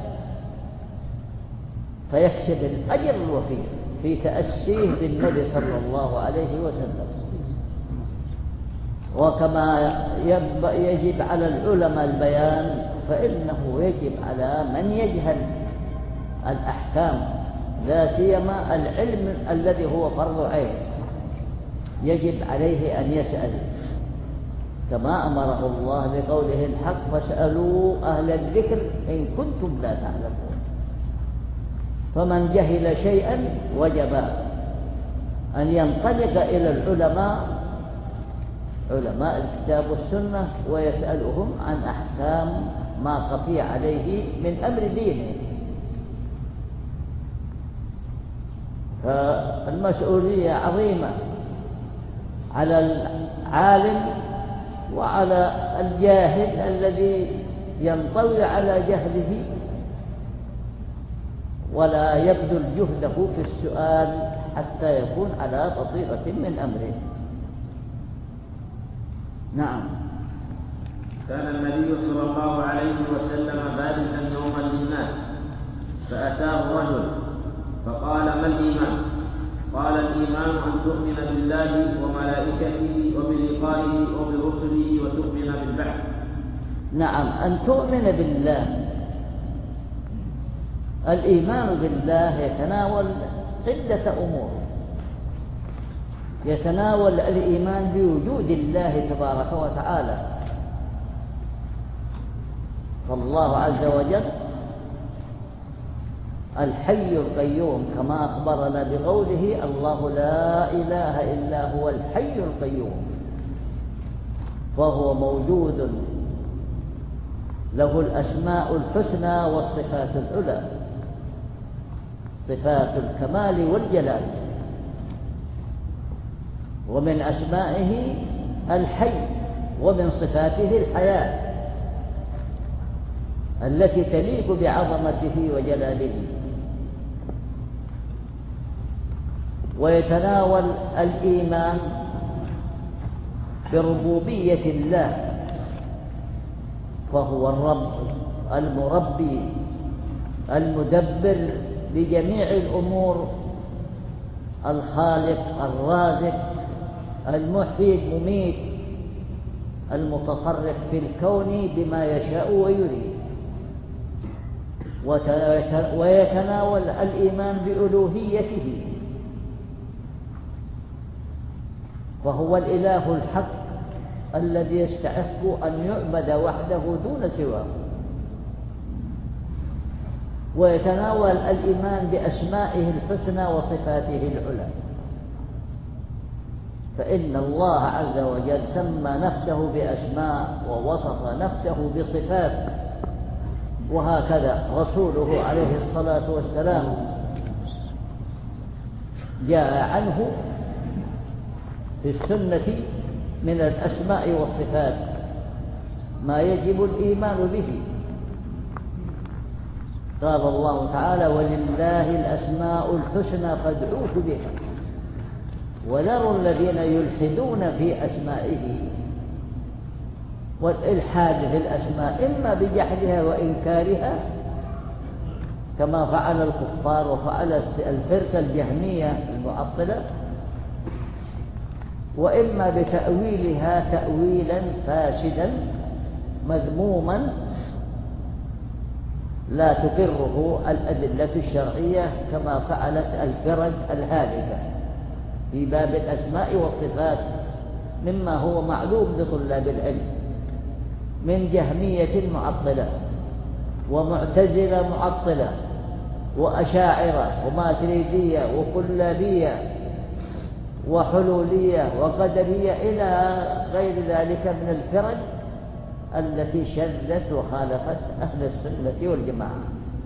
فيكسب الأجر الوفير في تأسيه بالنبي صلى الله عليه وسلم. وكما يجب على العلماء البيان، فإنه يجب على من يجهل الأحكام، لا سيما العلم الذي هو فرض عين، يجب عليه أن يسأل، كما أمره الله بقوله الحق: فاسألوا أهل الذكر إن كنتم لا تعلمون. فمن جهل شيئا وجب أن ينطلق إلى العلماء علماء الكتاب والسنة ويسألهم عن أحكام ما خفي عليه من أمر دينه. فالمسؤولية عظيمة على العالم وعلى الجاهل الذي ينطوي على جهله ولا يبذل جهده في السؤال حتى يكون على بصيرة من أمره. نعم. كان النبي صلى الله عليه وسلم بارزا يوما للناس، فأتاه رجل فقال: ما الإيمان؟ قال: الإيمان أن تؤمن بالله وملائكته وبلقائه وبرسله وتؤمن بالبعث. نعم، أن تؤمن بالله. الإيمان بالله يتناول عدة أمور. يتناول الإيمان بوجود الله تبارك وتعالى، فالله عز وجل الحي القيوم كما أخبرنا بقوله: الله لا إله إلا هو الحي القيوم، وهو موجود له الأسماء الحسنى والصفات العلى، صفات الكمال والجلال. ومن أسمائه الحي، ومن صفاته الحياة التي تليق بعظمته وجلاله. ويتناول الإيمان بربوبية الله، فهو الرب المربي المدبر لجميع الأمور، الخالق الرازق المحيي المميت المتصرف في الكون بما يشاء ويريد. ويتناول الإيمان بألوهيته، فهو الإله الحق الذي يستحق أن يعبد وحده دون سواه. ويتناول الإيمان بأسمائه الحسنى وصفاته العلى، فإن الله عز وجل سمى نفسه بأسماء ووصف نفسه بصفات، وهكذا رسوله عليه الصلاة والسلام جاء عنه في السنة من الأسماء والصفات ما يجب الإيمان به. قال الله تعالى: ولله الأسماء الحسنى فادعوه بها وذروا الذين يلحدون في أسمائه. والإلحاد في الأسماء إما بجحدها وإنكارها كما فعل الكفار وفعل الفرقة الجهمية المعطلة، وإما بتأويلها تأويلا فاسدا مذموما لا تقره الأدلة الشرعية كما فعلت الفرق الهالكة في باب الأسماء والصفات، مما هو معلوم لطلاب العلم من جهمية معطلة ومعتزلة معطلة وأشاعرة وماتريدية وكلابية وحلولية وقدرية إلى غير ذلك من الفرق التي شذت وخالفت أهل السنة والجماعة.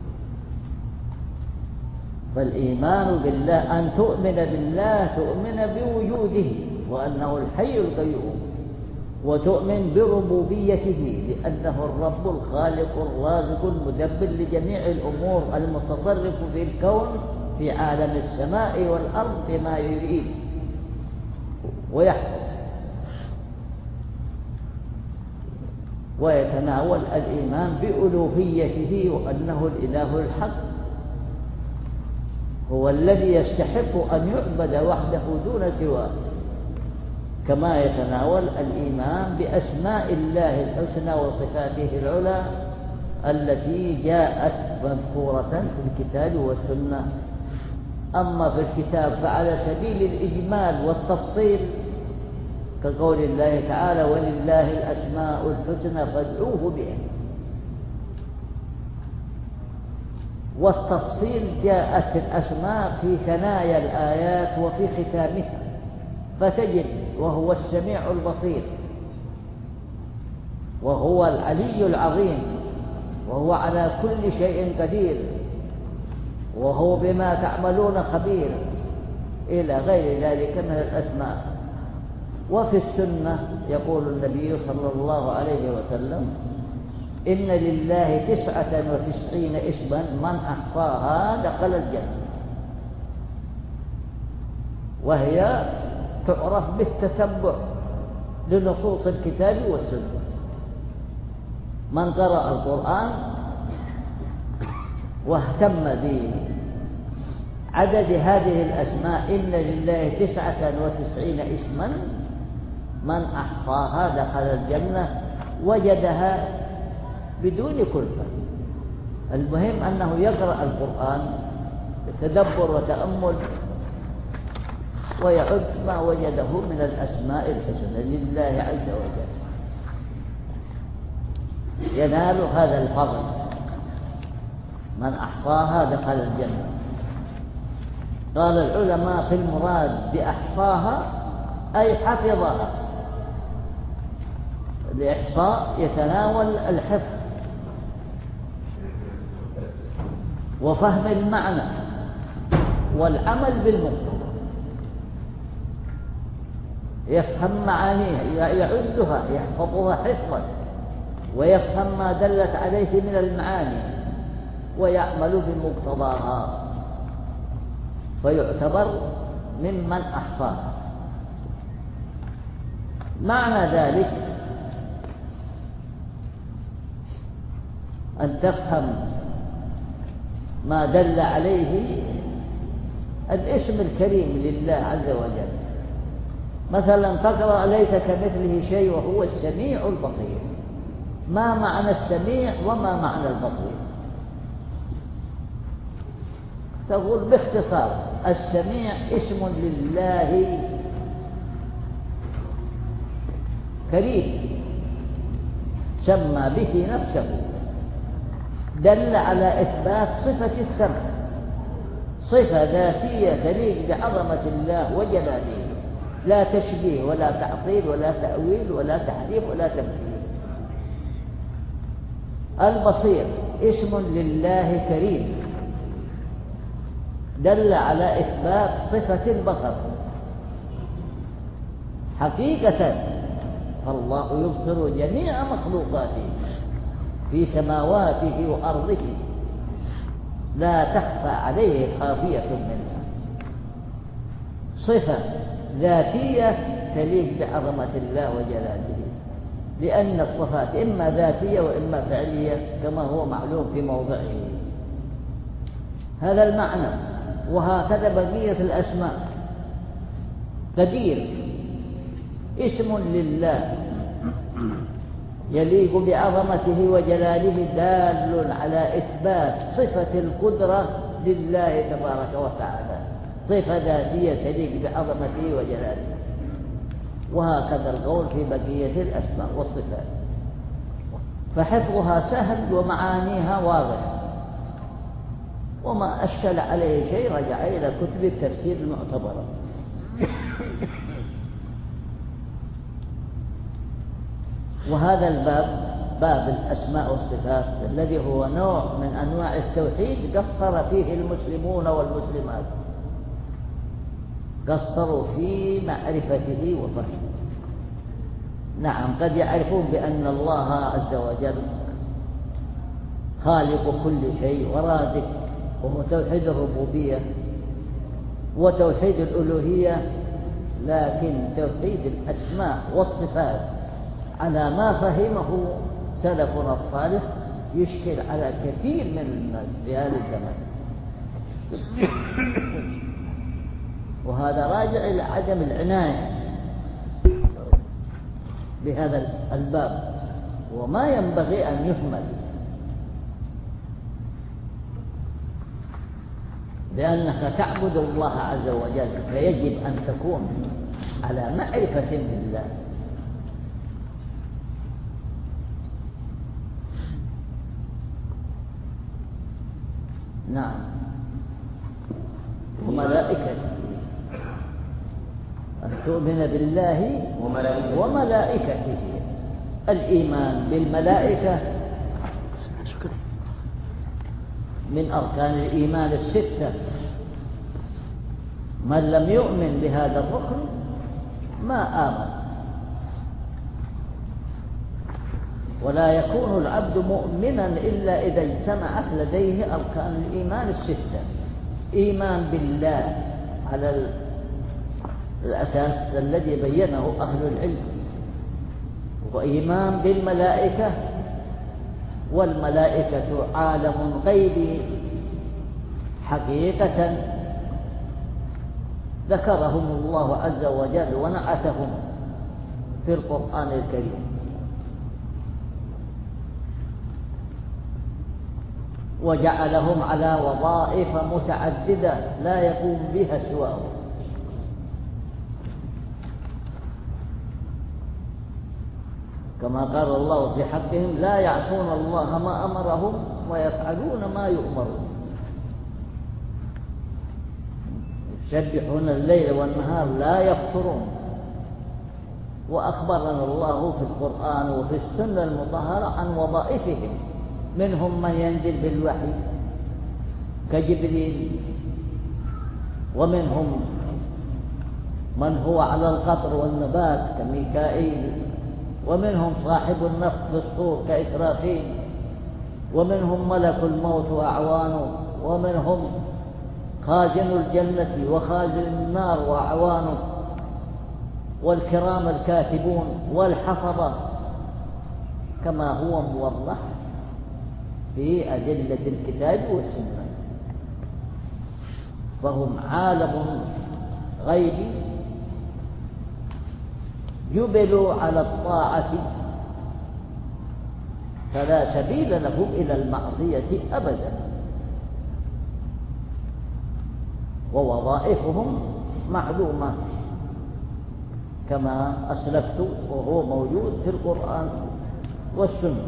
فالإيمان بالله أن تؤمن بالله، تؤمن بوجوده وأنه الحي القيوم، وتؤمن بربوبيته لأنه الرب الخالق الرازق المدبر لجميع الأمور المتصرف في الكون في عالم السماء والأرض بما يريد ويحكم. ويتناول الإيمان بألوهيته وأنه الإله الحق، هو الذي يستحق أن يعبد وحده دون سواه، كما يتناول الإيمان بأسماء الله الحسنى وصفاته العلى التي جاءت مذكورة في الكتاب والسنة. أما في الكتاب فعلى سبيل الإجمال والتفصيل كقول الله تعالى: ولله الأسماء الحسنى فادعوه بها. والتفصيل جاءت الأسماء في ثنايا الآيات وفي ختامها، فتجد وهو السميع البصير، وهو العلي العظيم، وهو على كل شيء قدير، وهو بما تعملون خبير، إلى غير ذلك من الأسماء. وفي السنة يقول النبي صلى الله عليه وسلم: إن لله 99 اسما من أحصاها دخل الجنة، وهي تعرف بالتتبع لنصوص الكتاب والسنة. من قرأ القرآن واهتم بعدد هذه الأسماء: إن لله 99 اسما من أحصاها دخل الجنة، وجدها بدون كلفة. المهم أنه يقرأ القرآن بتدبر وتأمل ويعد ما وجده من الأسماء الحسنى لله عز وجل، ينال هذا الفضل. من أحصاها دخل الجنة. قال العلماء في المراد بأحصاها أي حفظها. الإحصاء يتناول الحفظ وفهم المعنى والعمل بالمقتضى، يفهم معانيها، يعدها، يحفظها حفظا، ويفهم ما دلت عليه من المعاني ويعمل بمقتضاها، فيعتبر ممن أحصاها. معنى ذلك أن تفهم ما دل عليه الاسم الكريم لله عز وجل. مثلا تقرأ: ليس كمثله شيء وهو السميع البصير. ما معنى السميع وما معنى البصير؟ تقول باختصار: السميع اسم لله كريم سمى به نفسه، دل على إثبات صفة السمع، صفة ذاتية تليق بعظمة الله وجلاله، لا تشبيه ولا تعطيل ولا تأويل ولا تحريف ولا تمثيل. البصير اسم لله كريم دل على إثبات صفة البصر حقيقة، فالله يبصر جميع مخلوقاته في سماواته وأرضه، لا تخفى عليه خافية منها. صفة ذاتية تليق بعظمة الله وجلاله، لأن الصفات إما ذاتية وإما فعلية كما هو معلوم في موضعه. هذا المعنى. وهكذا بقية الأسماء. قدير اسم لله يليق بعظمته وجلاله، دال على إثبات صفة القدرة لله تبارك وتعالى، صفة ذاتية تليق بعظمته وجلاله. وهكذا القول في بقية الأسماء والصفات. فحفظها سهل ومعانيها واضحة، وما أشكل عليه شيء رجع إلى كتب التفسير المعتبرة. وهذا الباب، باب الأسماء والصفات، الذي هو نوع من أنواع التوحيد، قصر فيه المسلمون والمسلمات، قصروا في معرفته وفهمه. نعم، قد يعرفون بأن الله عز وجل خالق كل شيء ورازق، وهو توحيد الربوبية وتوحيد الألوهية، لكن توحيد الأسماء والصفات على ما فهمه سلفنا الصالح يشكل على كثير من الناس في هذا الزمن. وهذا راجع إلى عدم العناية بهذا الباب، وما ينبغي أن يهمل، لأنك تعبد الله عز وجل، فيجب أن تكون على معرفة بالله. نعم. وملائكته تؤمن بالله وملائكته. الإيمان بالملائكة من أركان الإيمان الستة. من لم يؤمن بهذا الركن ما آمن. ولا يكون العبد مؤمنا إلا إذا اجتمعت لديه أركان الإيمان الستة. إيمان بالله على الأساس الذي بينه أهل العلم، وإيمان بالملائكة، والملائكة عالم غيبي حقيقة ذكرهم الله عز وجل ونعتهم في القرآن الكريم. وجعلهم على وظائف متعددة لا يقوم بها سواه. كما قال الله في حقهم: لا يعصون الله ما أمرهم ويفعلون ما يؤمرون. يسبحون الليل والنهار لا يفترون. وأخبرنا الله في القرآن وفي السنة المطهرة عن وظائفهم. منهم من ينزل بالوحي كجبريل، ومنهم من هو على القطر والنبات كميكائيل، ومنهم صاحب النفخ في الصور كإسرافيل، ومنهم ملك الموت وأعوانه، ومنهم خازن الجنة وخازن النار وأعوانه، والكرام الكاتبون والحفظة، كما هو موضح في أدلة الكتاب والسنة. فهم عالم غيبي جبلوا على الطاعة، فلا سبيل لهم إلى المعصية أبدا. ووظائفهم معلومة كما أسلفت، وهو موجود في القرآن والسنة،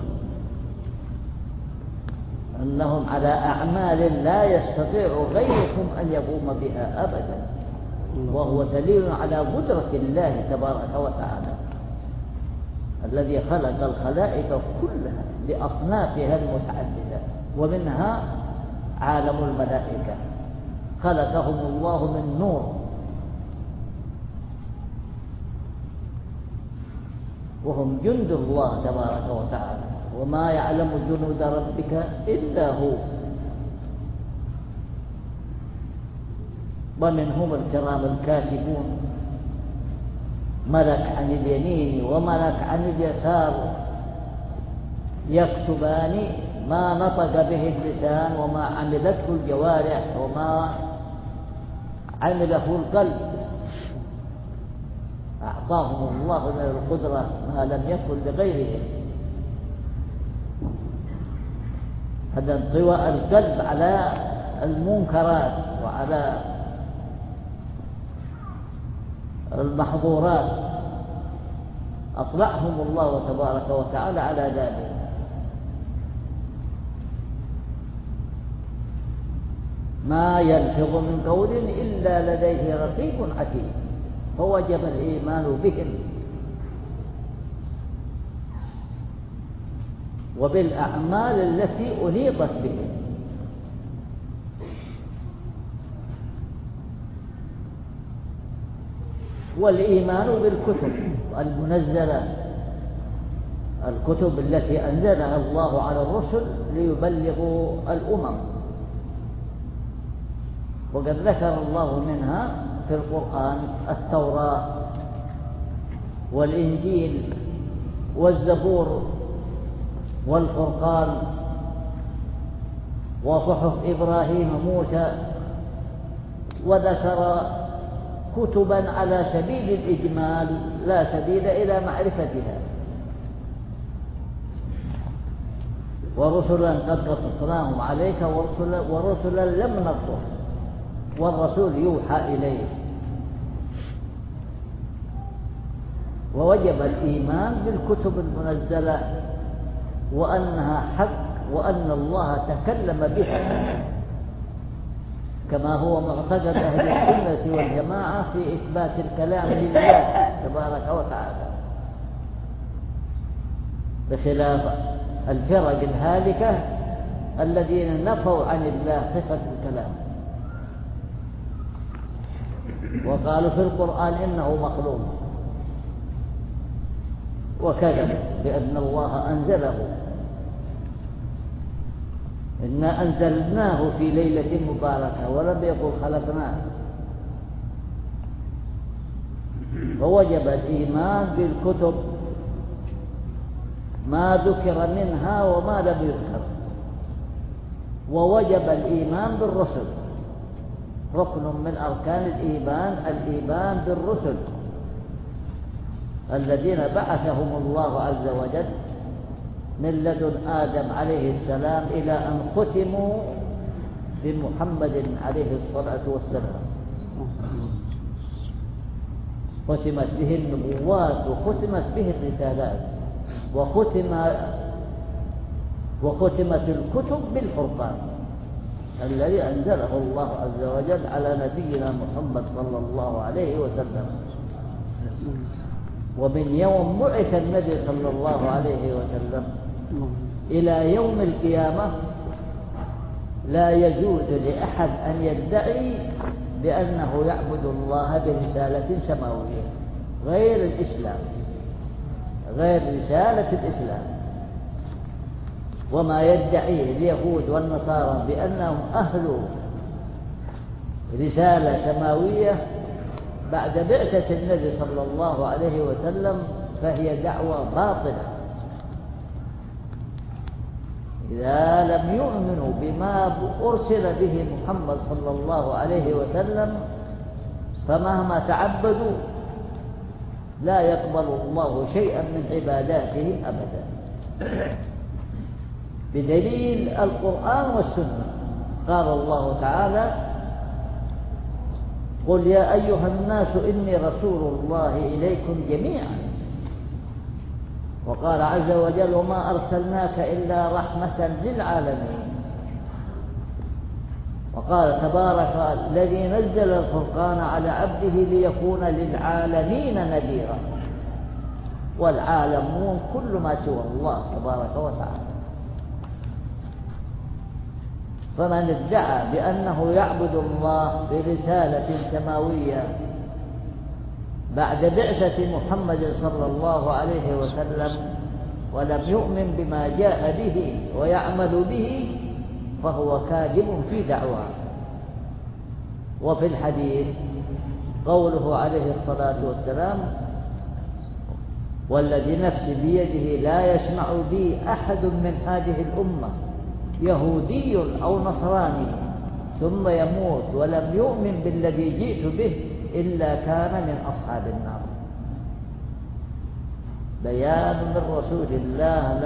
أنهم على أعمال لا يستطيع غيرهم أن يقوم بها أبدا. وهو دليل على قدرة الله تبارك وتعالى الذي خلق الخلائق كلها لأصنافها المتعددة، ومنها عالم الملائكة خلقهم الله من نور، وهم جند الله تبارك وتعالى، وما يعلم جنود ربك إلا هو. ومنهم الكرام الكاتبون، ملك عن اليمين وملك عن اليسار، يكتبان ما نطق به اللسان وما عملته الجوارح وما عمله القلب. أعطاهم الله من القدرة ما لم يكن لغيرهم. هذا انطواء القلب على المنكرات وعلى المحظورات، أطلعهم الله تبارك وتعالى على ذلك. ما يلفظ من قول إلا لديه رقيب عتيد. فوجب الإيمان بهم وبالأعمال التي أنيطت بهم. والإيمان بالكتب المنزلة، الكتب التي أنزلها الله على الرسل ليبلغوا الأمم، وقد ذكر الله منها في القرآن التوراة والإنجيل والزبور والفرقان وصحف إبراهيم وموسى، وذكر كتبا على سبيل الإجمال لا سبيل إلى معرفتها، ورسلا قد قصصناهم عليك ورسلا لم نقصص، والرسول يوحى إليه. ووجب الإيمان بالكتب المنزلة وأنها حق، وأن الله تكلم بها كما هو معتقد أهل السنة والجماعة في إثبات الكلام لله تبارك وتعالى، بخلاف الفرق الهالكة الذين نفوا عن الله صفة الكلام وقالوا في القرآن إنه مخلوق، وكذبوا بأن الله أنزله، إنا أنزلناه في ليلة مباركة ولم يقل خلقناه. فوجب الإيمان بالكتب ما ذكر منها وما لم يذكر، ووجب الإيمان بالرسل، ركن من أركان الإيمان بالرسل الذين بعثهم الله عز وجل من لدن آدم عليه السلام إلى أن ختموا بمحمد عليه الصلاة والسلام، ختمت به النبوات وختمت به الرسالات وختمت الكتب بالفرقان الذي أنزله الله عز وجل على نبينا محمد صلى الله عليه وسلم. ومن يوم بعث النبي صلى الله عليه وسلم إلى يوم القيامة لا يجوز لأحد أن يدعي بأنه يعبد الله برسالة سماوية غير الإسلام، غير رسالة الإسلام. وما يدعيه اليهود والنصارى بأنهم أهل رسالة سماوية بعد بعثة النبي صلى الله عليه وسلم فهي دعوة باطلة. إذا لم يؤمنوا بما أرسل به محمد صلى الله عليه وسلم فمهما تعبدوا لا يقبل الله شيئا من عباداته أبدا، بدليل القرآن والسنة. قال الله تعالى: قل يا أيها الناس إني رسول الله إليكم جميعا. وقال عز وجل: وما أرسلناك إلا رحمة للعالمين. وقال تبارك: الذي نزل الفرقان على عبده ليكون للعالمين نذيرا. والعالمون كل ما سوى الله تبارك وتعالى. فمن ادعى بأنه يعبد الله برسالة سماوية بعد بعثة محمد صلى الله عليه وسلم ولم يؤمن بما جاء به ويعمل به فهو كاذب في دعواه. وفي الحديث قوله عليه الصلاة والسلام: والذي نفسي بيده لا يسمع بي أحد من هذه الأمة يهودي أو نصراني ثم يموت ولم يؤمن بالذي جئت به إلا كان من أصحاب النار. بيان من رسول الله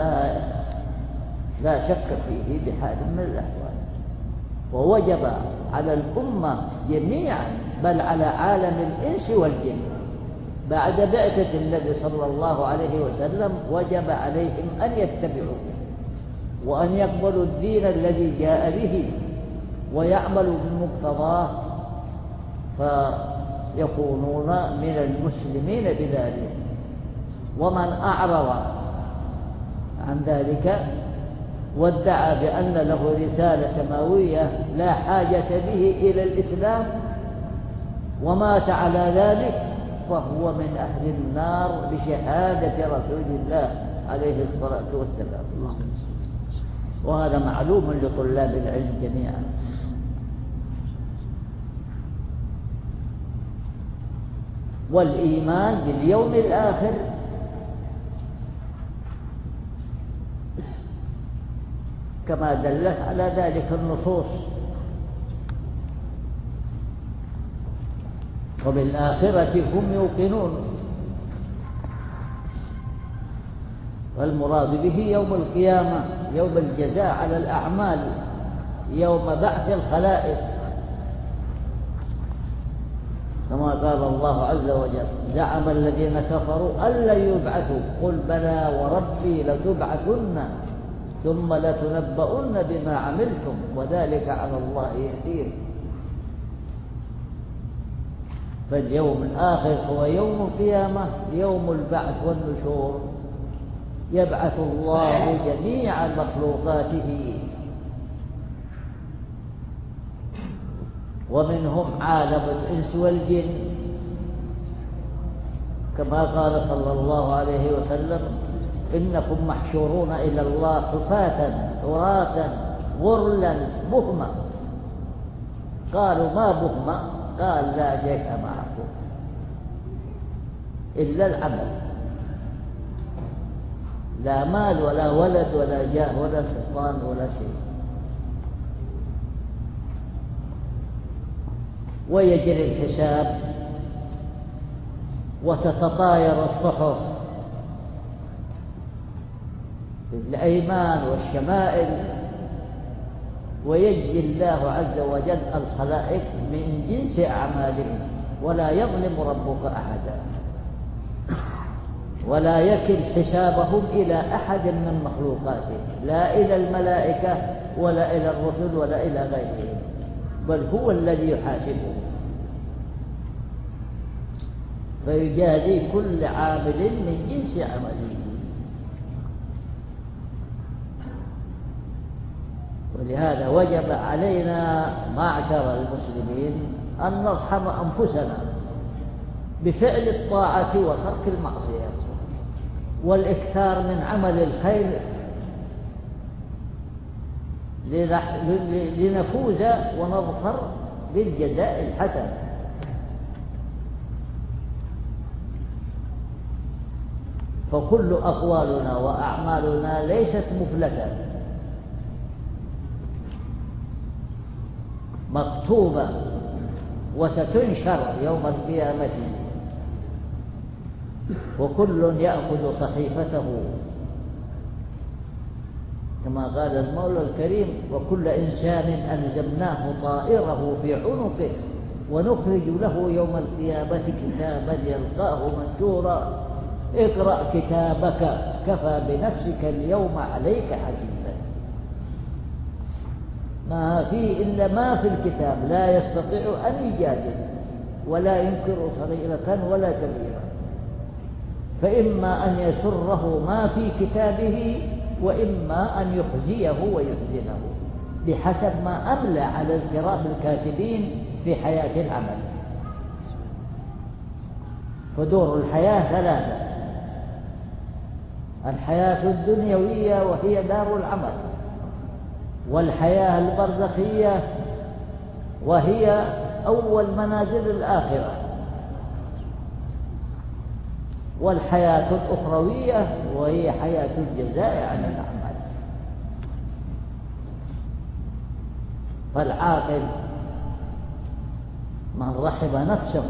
لا شك فيه بحال من الأحوال. ووجب على الأمة جميعا بل على عالم الإنس والجن بعد بعثة النبي صلى الله عليه وسلم وجب عليهم أن يتبعوه وأن يقبلوا الدين الذي جاء به ويعملوا بمقتضاه فيكونون من المسلمين بذلك. ومن أعرض عن ذلك وادعى بأن له رسالة سماوية لا حاجة به إلى الإسلام ومات على ذلك فهو من أهل النار بشهادة رسول الله عليه الصلاة والسلام. وهذا معلوم لطلاب العلم جميعا. والإيمان باليوم الآخر كما دلت على ذلك النصوص. وبالآخرة هم يوقنون، والمراد به يوم القيامة، يوم الجزاء على الأعمال، يوم بعث الخلائق، كما قال الله عز وجل: زعم الذين كفروا أن لن يبعثوا قل بلى وربي لتبعثن ثم لتنبؤن بما عملتم وذلك على الله يسير. فاليوم الآخر هو يوم القيامة، يوم البعث والنشور، يبعث الله جميع مخلوقاته، ومنهم عالم الإنس والجن، كما قال صلى الله عليه وسلم: إنكم محشورون إلى الله حفاة عراة غرلا بهما. قالوا: ما بهما؟ قال: لا شيء معكم إلا العمل، لا مال ولا ولد ولا جاه ولا سلطان ولا شيء. ويجري الحساب وتتطاير الصحف بالأيمان والشمائل، ويجزي الله عز وجل الخلائق من جنس أعمالهم، ولا يظلم ربك أحدا، ولا يكل حسابهم إلى أحد من مخلوقاته، لا إلى الملائكة ولا إلى الرسل ولا إلى غيرهم، بل هو الذي يحاسبهم، فيجازي كل عامل من جنس عمله. ولهذا وجب علينا معشر المسلمين أن نرحم أنفسنا بفعل الطاعة وترك المعصية، والإكثار من عمل الخير لنفوز ونظفر بالجزاء الحسن. فكل أقوالنا وأعمالنا ليست مفلتة، مكتوبة وستنشر يوم القيامة، وكل يأخذ صحيفته، كما قال المولى الكريم: وكل إنسان ألزمناه طائره في عنقه ونخرج له يوم القيامة كتابا يلقاه منشورا اقرأ كتابك كفى بنفسك اليوم عليك حسيبا. ما في إلا ما في الكتاب، لا يستطيع أن يجادل ولا ينكر صغيرة ولا كبيرة، فإما أن يسره ما في كتابه، وإما أن يخزيه ويحزنه بحسب ما أملى على الكرام الكاتبين في حياة العمل. فدور الحياة ثلاثة: الحياة الدنيوية وهي دار العمل، والحياة البرزخية وهي أول منازل الآخرة، والحياة الأخروية وهي حياة الجزاء عن الأعمال. فالعاقل من رحم نفسه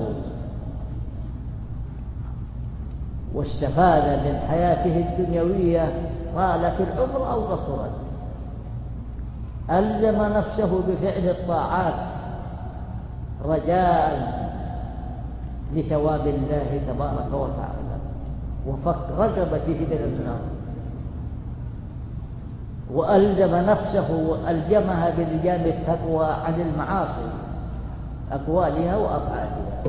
واستفاد من حياته الدنيوية طالت العمر أو قصرت، ألزم نفسه بفعل الطاعات رجاء لثواب الله تبارك وتعالى وفك رغبته من النار، وألزم نفسه وألجمها بلجام التقوى عن المعاصي أقوالها وأفعالها،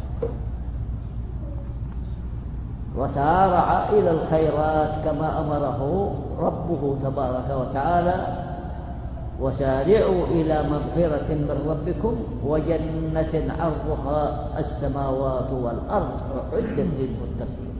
وسارع إلى الخيرات كما أمره ربه تبارك وتعالى: وسارعوا إلى مغفرة من ربكم وجنة عرضها السماوات والأرض أعدت للمتقين.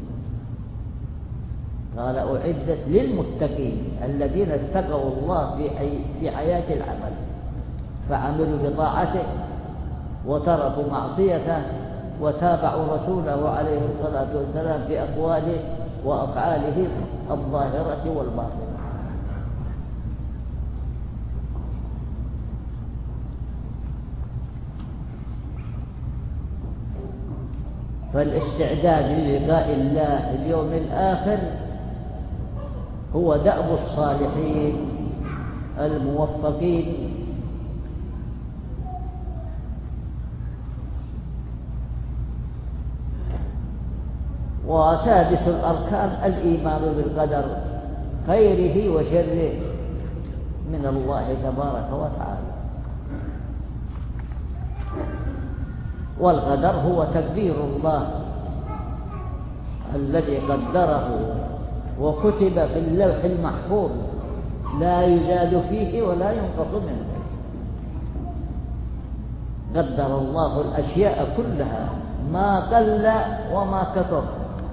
قال: أعدت للمتقين الذين اتقوا الله في حياة العمل، فعملوا بطاعته وتركوا معصيته وتابعوا رسوله عليه الصلاة والسلام في أقواله وأفعاله الظاهرة والباطنة. فالاستعداد للقاء الله في اليوم الآخر هو دأب الصالحين الموفقين، وسادس الأركان الإيمان بالقدر خيره وشره من الله تبارك وتعالى. والقدر هو تقدير الله الذي قدره وكتب في اللوح المحفوظ لا يزاد فيه ولا ينقص منه. قدر الله الأشياء كلها ما قل وما كثر.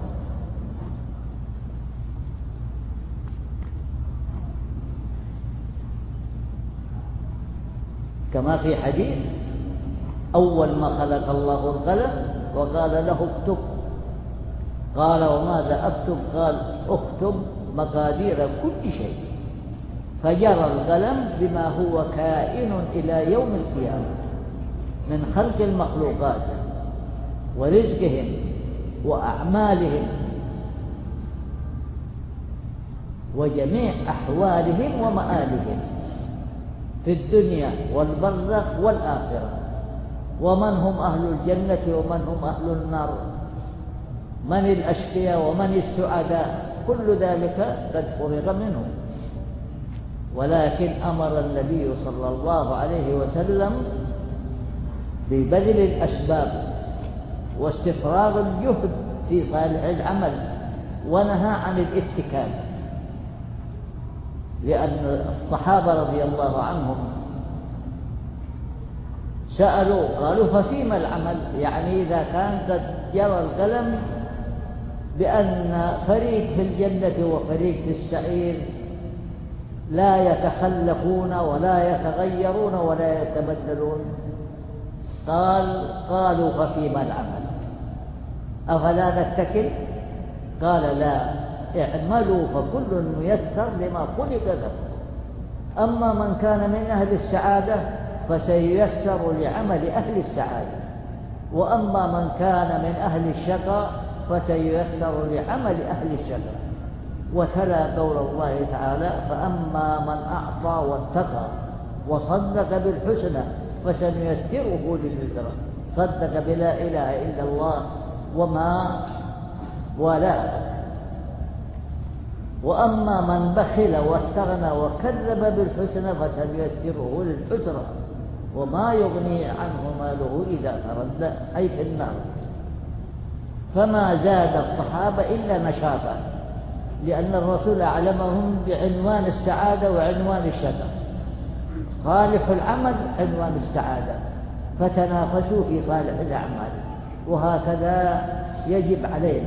كما في حديث أول ما خلق الله القلم وقال له اكتب، قال وماذا أكتب؟ قال اكتب مقادير كل شيء، فجرى القلم بما هو كائن إلى يوم القيامة من خلق المخلوقات ورزقهم وأعمالهم وجميع أحوالهم ومآلهم في الدنيا والبرزخ والآخرة، ومن هم أهل الجنة ومن هم أهل النار، من الأشقياء ومن السعداء، كل ذلك قد فرغ منه. ولكن أمر النبي صلى الله عليه وسلم ببذل الأسباب واستفراغ الجهد في صالح العمل، ونهى عن الاتكال، لأن الصحابة رضي الله عنهم سألوا قالوا ففيما العمل؟ يعني إذا كان قد جرى القلم بأن فريق في الجنة وفريق في السعير لا يتخلفون ولا يتغيرون ولا يتبدلون، قالوا ففيما العمل؟ أفلا نتكل؟ قال لا، اعملوا فكل ميسر لما خلق له. أما من كان من أهل السعادة فسييسر لعمل أهل السعادة، وأما من كان من أهل الشقاء فسييسر لعمل أهل الشقاء. وتلا قول الله تعالى فأما من أعطى واتقى وصدق بالحسنى فسنيسره لليسرى، صدق بلا إله إلا الله وما والاه. وأما من بخل واستغنى وكذب بالحسنى فسنيسره للعسرى وما يغني عنه ماله إذا تردى، أي في النار. فما زاد الصحابة إلا نشاطا، لأن الرسول أعلمهم بعنوان السعادة وعنوان الشقاء. صالح العمل عنوان السعادة، فتنافسوا في صالح الأعمال. وهكذا يجب علينا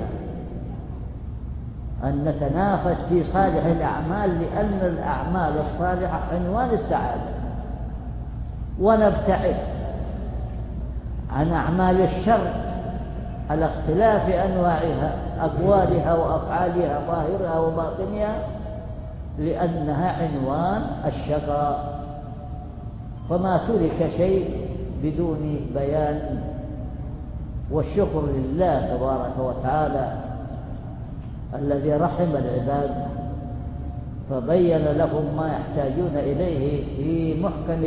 أن نتنافس في صالح الأعمال، لأن الأعمال الصالحة عنوان السعادة، ونبتعد عن أعمال الشر على اختلاف أنواعها، أقوالها وأفعالها، ظاهرها وباطنها، لأنها عنوان الشقاء. فما ترك شيء بدون بيان. والشكر لله تبارك وتعالى الذي رحم العباد فبين لهم ما يحتاجون إليه في محكم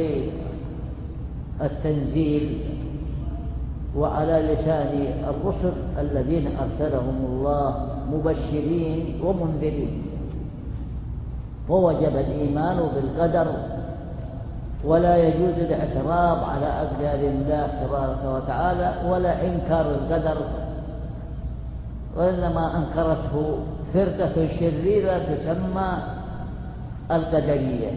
التنزيل وعلى لسان الرسل الذين أرسلهم الله مبشرين ومنذرين. ووجب الإيمان بالقدر، ولا يجوز الاعتراض على أقدار الله تبارك وتعالى ولا إنكار القدر، وإنما أنكرته فرقة شريرة تسمى القدرية،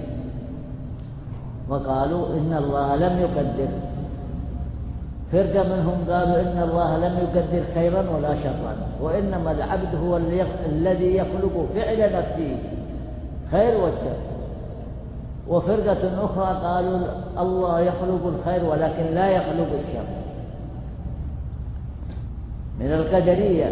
وقالوا إن الله لم يقدر. فرقة منهم قالوا إن الله لم يقدر خيرا ولا شرا، وإنما العبد هو الذي يخلق فعل نفسه خير والشر. وفرقة أخرى قالوا الله يخلق الخير ولكن لا يخلق الشر، من القدرية.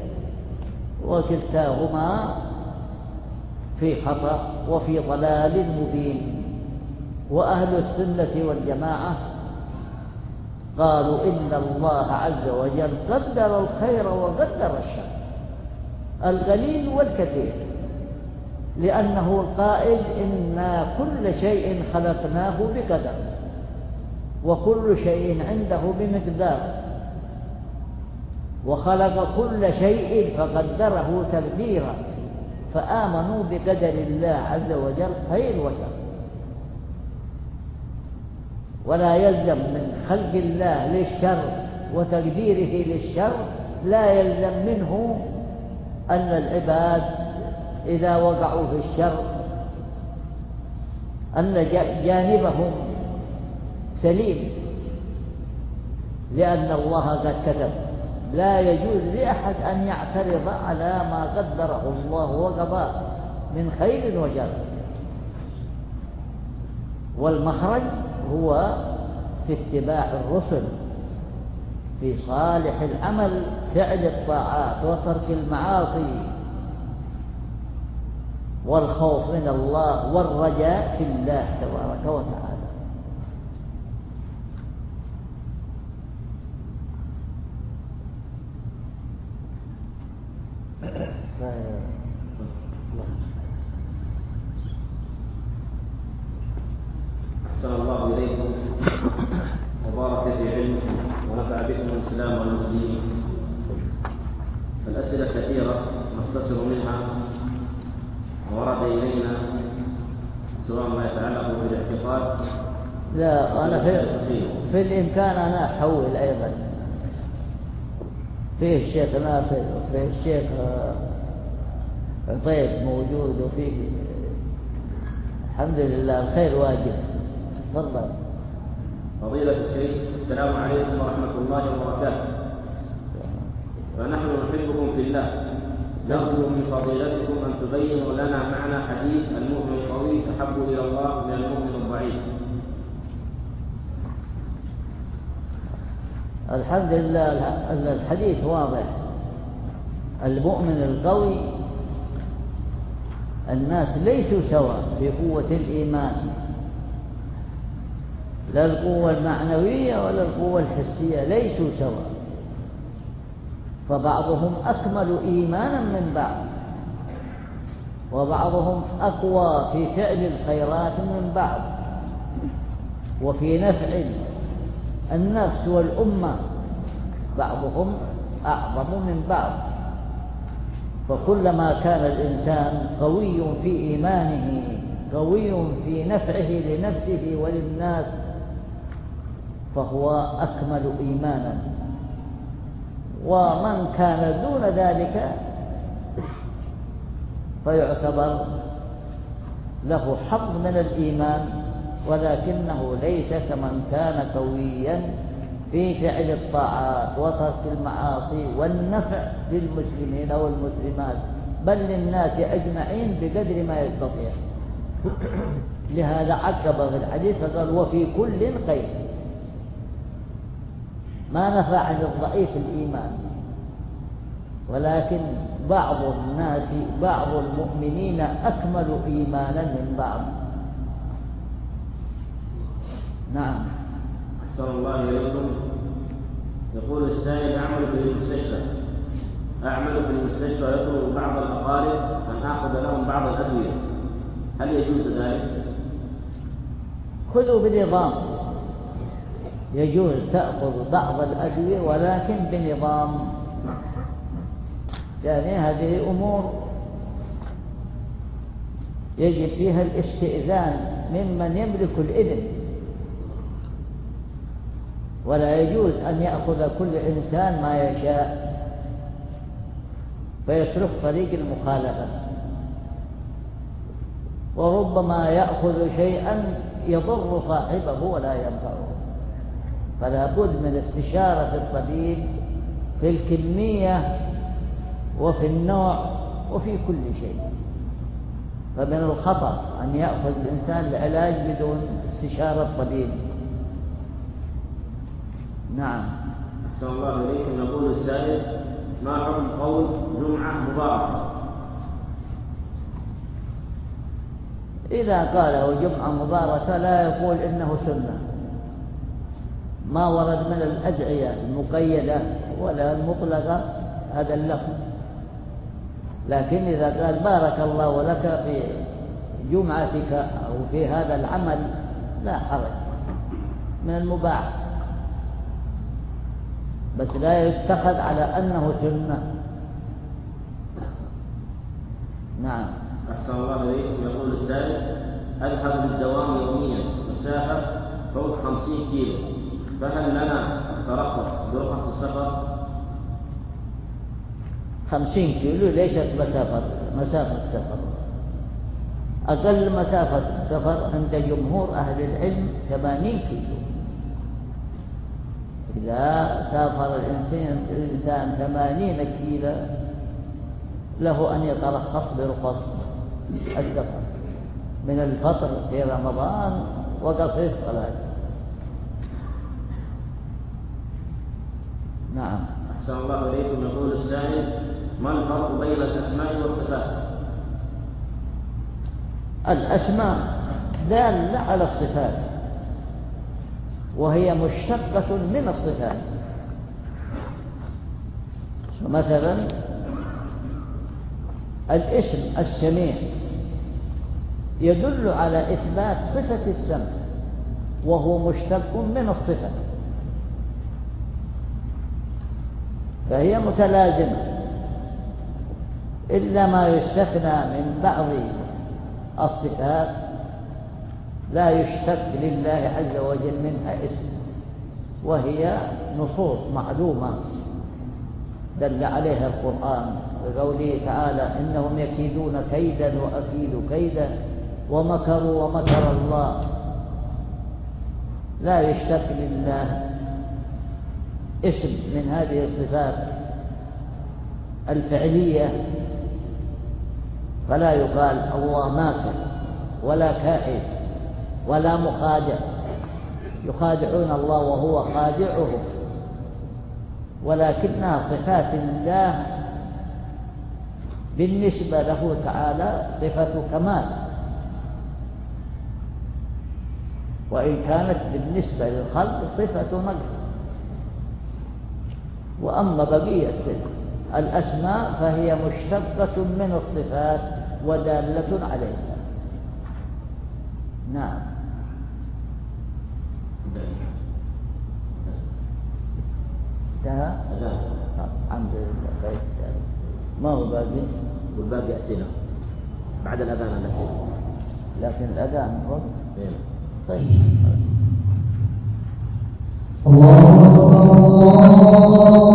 وكلتاهما في خطأ وفي ضلال مبين. وأهل السنة والجماعة قالوا إن الله عز وجل قدر الخير وقدر الشر، القليل والكثير، لأنه القائل إنا كل شيء خلقناه بقدر وكل شيء عنده بمقدار، وخلق كل شيء فقدره تقديرا، فآمنوا بقدر الله عز وجل خير وشر. ولا يلزم من خلق الله للشر وتقديره للشر لا يلزم منه أن العباد إذا وقعوا في الشر أن جانبهم سليم، لأن الله قد كتب. لا يجوز لأحد أن يعترض على ما قدره الله وقضاه من خير وشر، والمخرج هو في اتباع الرسل في صالح العمل، فعل الطاعات وترك المعاصي، والخوف من الله والرجاء في الله تبارك وتعالى. أحسن الله إليكم وبارك في علمكم ونفع بكم الإسلام والمسلمين. الأسئلة كثيرة نختصر منها ورد إلينا سواء ما يتعلق بالاعتقاد. لا، أنا في الإمكان أنا أحول أيضا. فيه الشيخ نافع وفيه الشيخ عطيب موجود، وفيه الحمد لله الخير واجب. تفضل. فضيلة الشيخ، السلام عليكم ورحمة الله وبركاته. فنحن نحبكم في الله، نرجو من فضيلتكم أن تبينوا لنا معنى حديث المؤمن القوي أحب إلى الله من المؤمن الضعيف. الحمد لله الحديث واضح. المؤمن القوي، الناس ليسوا سواء في قوة الإيمان، لا القوة المعنوية ولا القوة الحسية، ليسوا سواء، فبعضهم أكمل إيمانا من بعض، وبعضهم أقوى في فعل الخيرات من بعض، وفي نفع النفس والأمة بعضهم أعظم من بعض. فكلما كان الإنسان قوي في إيمانه، قوي في نفعه لنفسه وللناس، فهو أكمل إيمانا. ومن كان دون ذلك فيعتبر له حظ من الإيمان، ولكنه ليس كمن كان قويا في فعل الطاعات وترك المعاصي والنفع للمسلمين والمسلمات، بل للناس أجمعين بقدر ما يستطيع. لهذا عقب في الحديث فقال وفي كل خير، ما نفى عن الضعيف الإيمان، ولكن بعض الناس بعض المؤمنين أكمل إيمانا من بعض. نعم. أحسن الله إليكم. يقول السائل: أعمل في المستشفى يطلب بعض الأقارب أن آخذ لهم بعض الأدوية، هل يجوز ذلك؟ خذوا بنظام، يجوز تأخذ بعض الأدوية ولكن بنظام، يعني هذه أمور يجب فيها الاستئذان ممن يملك الإذن، ولا يجوز أن يأخذ كل إنسان ما يشاء فيسلك طريق المخالفة، وربما يأخذ شيئا يضر صاحبه ولا ينفعه. فلا بد من استشارة الطبيب في الكمية وفي النوع وفي كل شيء. فمن الخطأ أن يأخذ الإنسان العلاج بدون استشارة الطبيب. نعم. أحسن الله إليكم. يقول السائل: ما حكم قول جمعة مباركة؟ إذا قاله جمعة مباركة لا يقول إنه سنة، ما ورد من الأدعية المقيدة ولا المطلقة هذا اللفظ. لكن إذا قال بارك الله لك في جمعتك أو في هذا العمل لا حرج، من المباح، بس لا يتخذ على أنه سنة. نعم. أحسن الله إليكم. يقول السائل: أذهب للدوام يوميا مسافة فوق 50 كيلو، فهل لنا ترخص برخص السفر؟ 50 كيلو ليست مسافة سفر. أقل مسافة سفر عند جمهور أهل العلم 80 كيلو. إذا سافر الإنسان 80 كيلو له أن يترخص برخص السفر من الفطر في رمضان وقصر الصلاة. نعم. أحسن الله إليكم. يقول السائل: ما الفرق بين الأسماء والصفات؟ الأسماء دالة على الصفات، وهي مشتقة من الصفات. مثلا الاسم السميع يدل على إثبات صفة السمع، وهو مشتق من الصفة، فهي متلازمة، إلا ما يستثنى من بعض الصفات لا يشتق لله عز وجل منها اسم، وهي نصوص معلومة دل عليها القرآن بقوله تعالى: إنهم يكيدون كيدا وأكيد كيدا ومكروا ومكر الله. لا يشتق لله اسم من هذه الصفات الفعلية، فلا يقال الله ماكر ولا كائد ولا مخادع، يخادعون الله وهو خادعهم، ولكنها صفات الله بالنسبة له تعالى صفة كمال، وإن كانت بالنسبة للخلق صفة نقص. وأما بقية الأسماء فهي مشتقة من الصفات ودالة عليها. نعم. انتهى؟ الحمد لله. خير. ما هو باقي؟ والباقي أسئلة بعد الأذان. الأسئلة لكن الأذان هو طيب. الله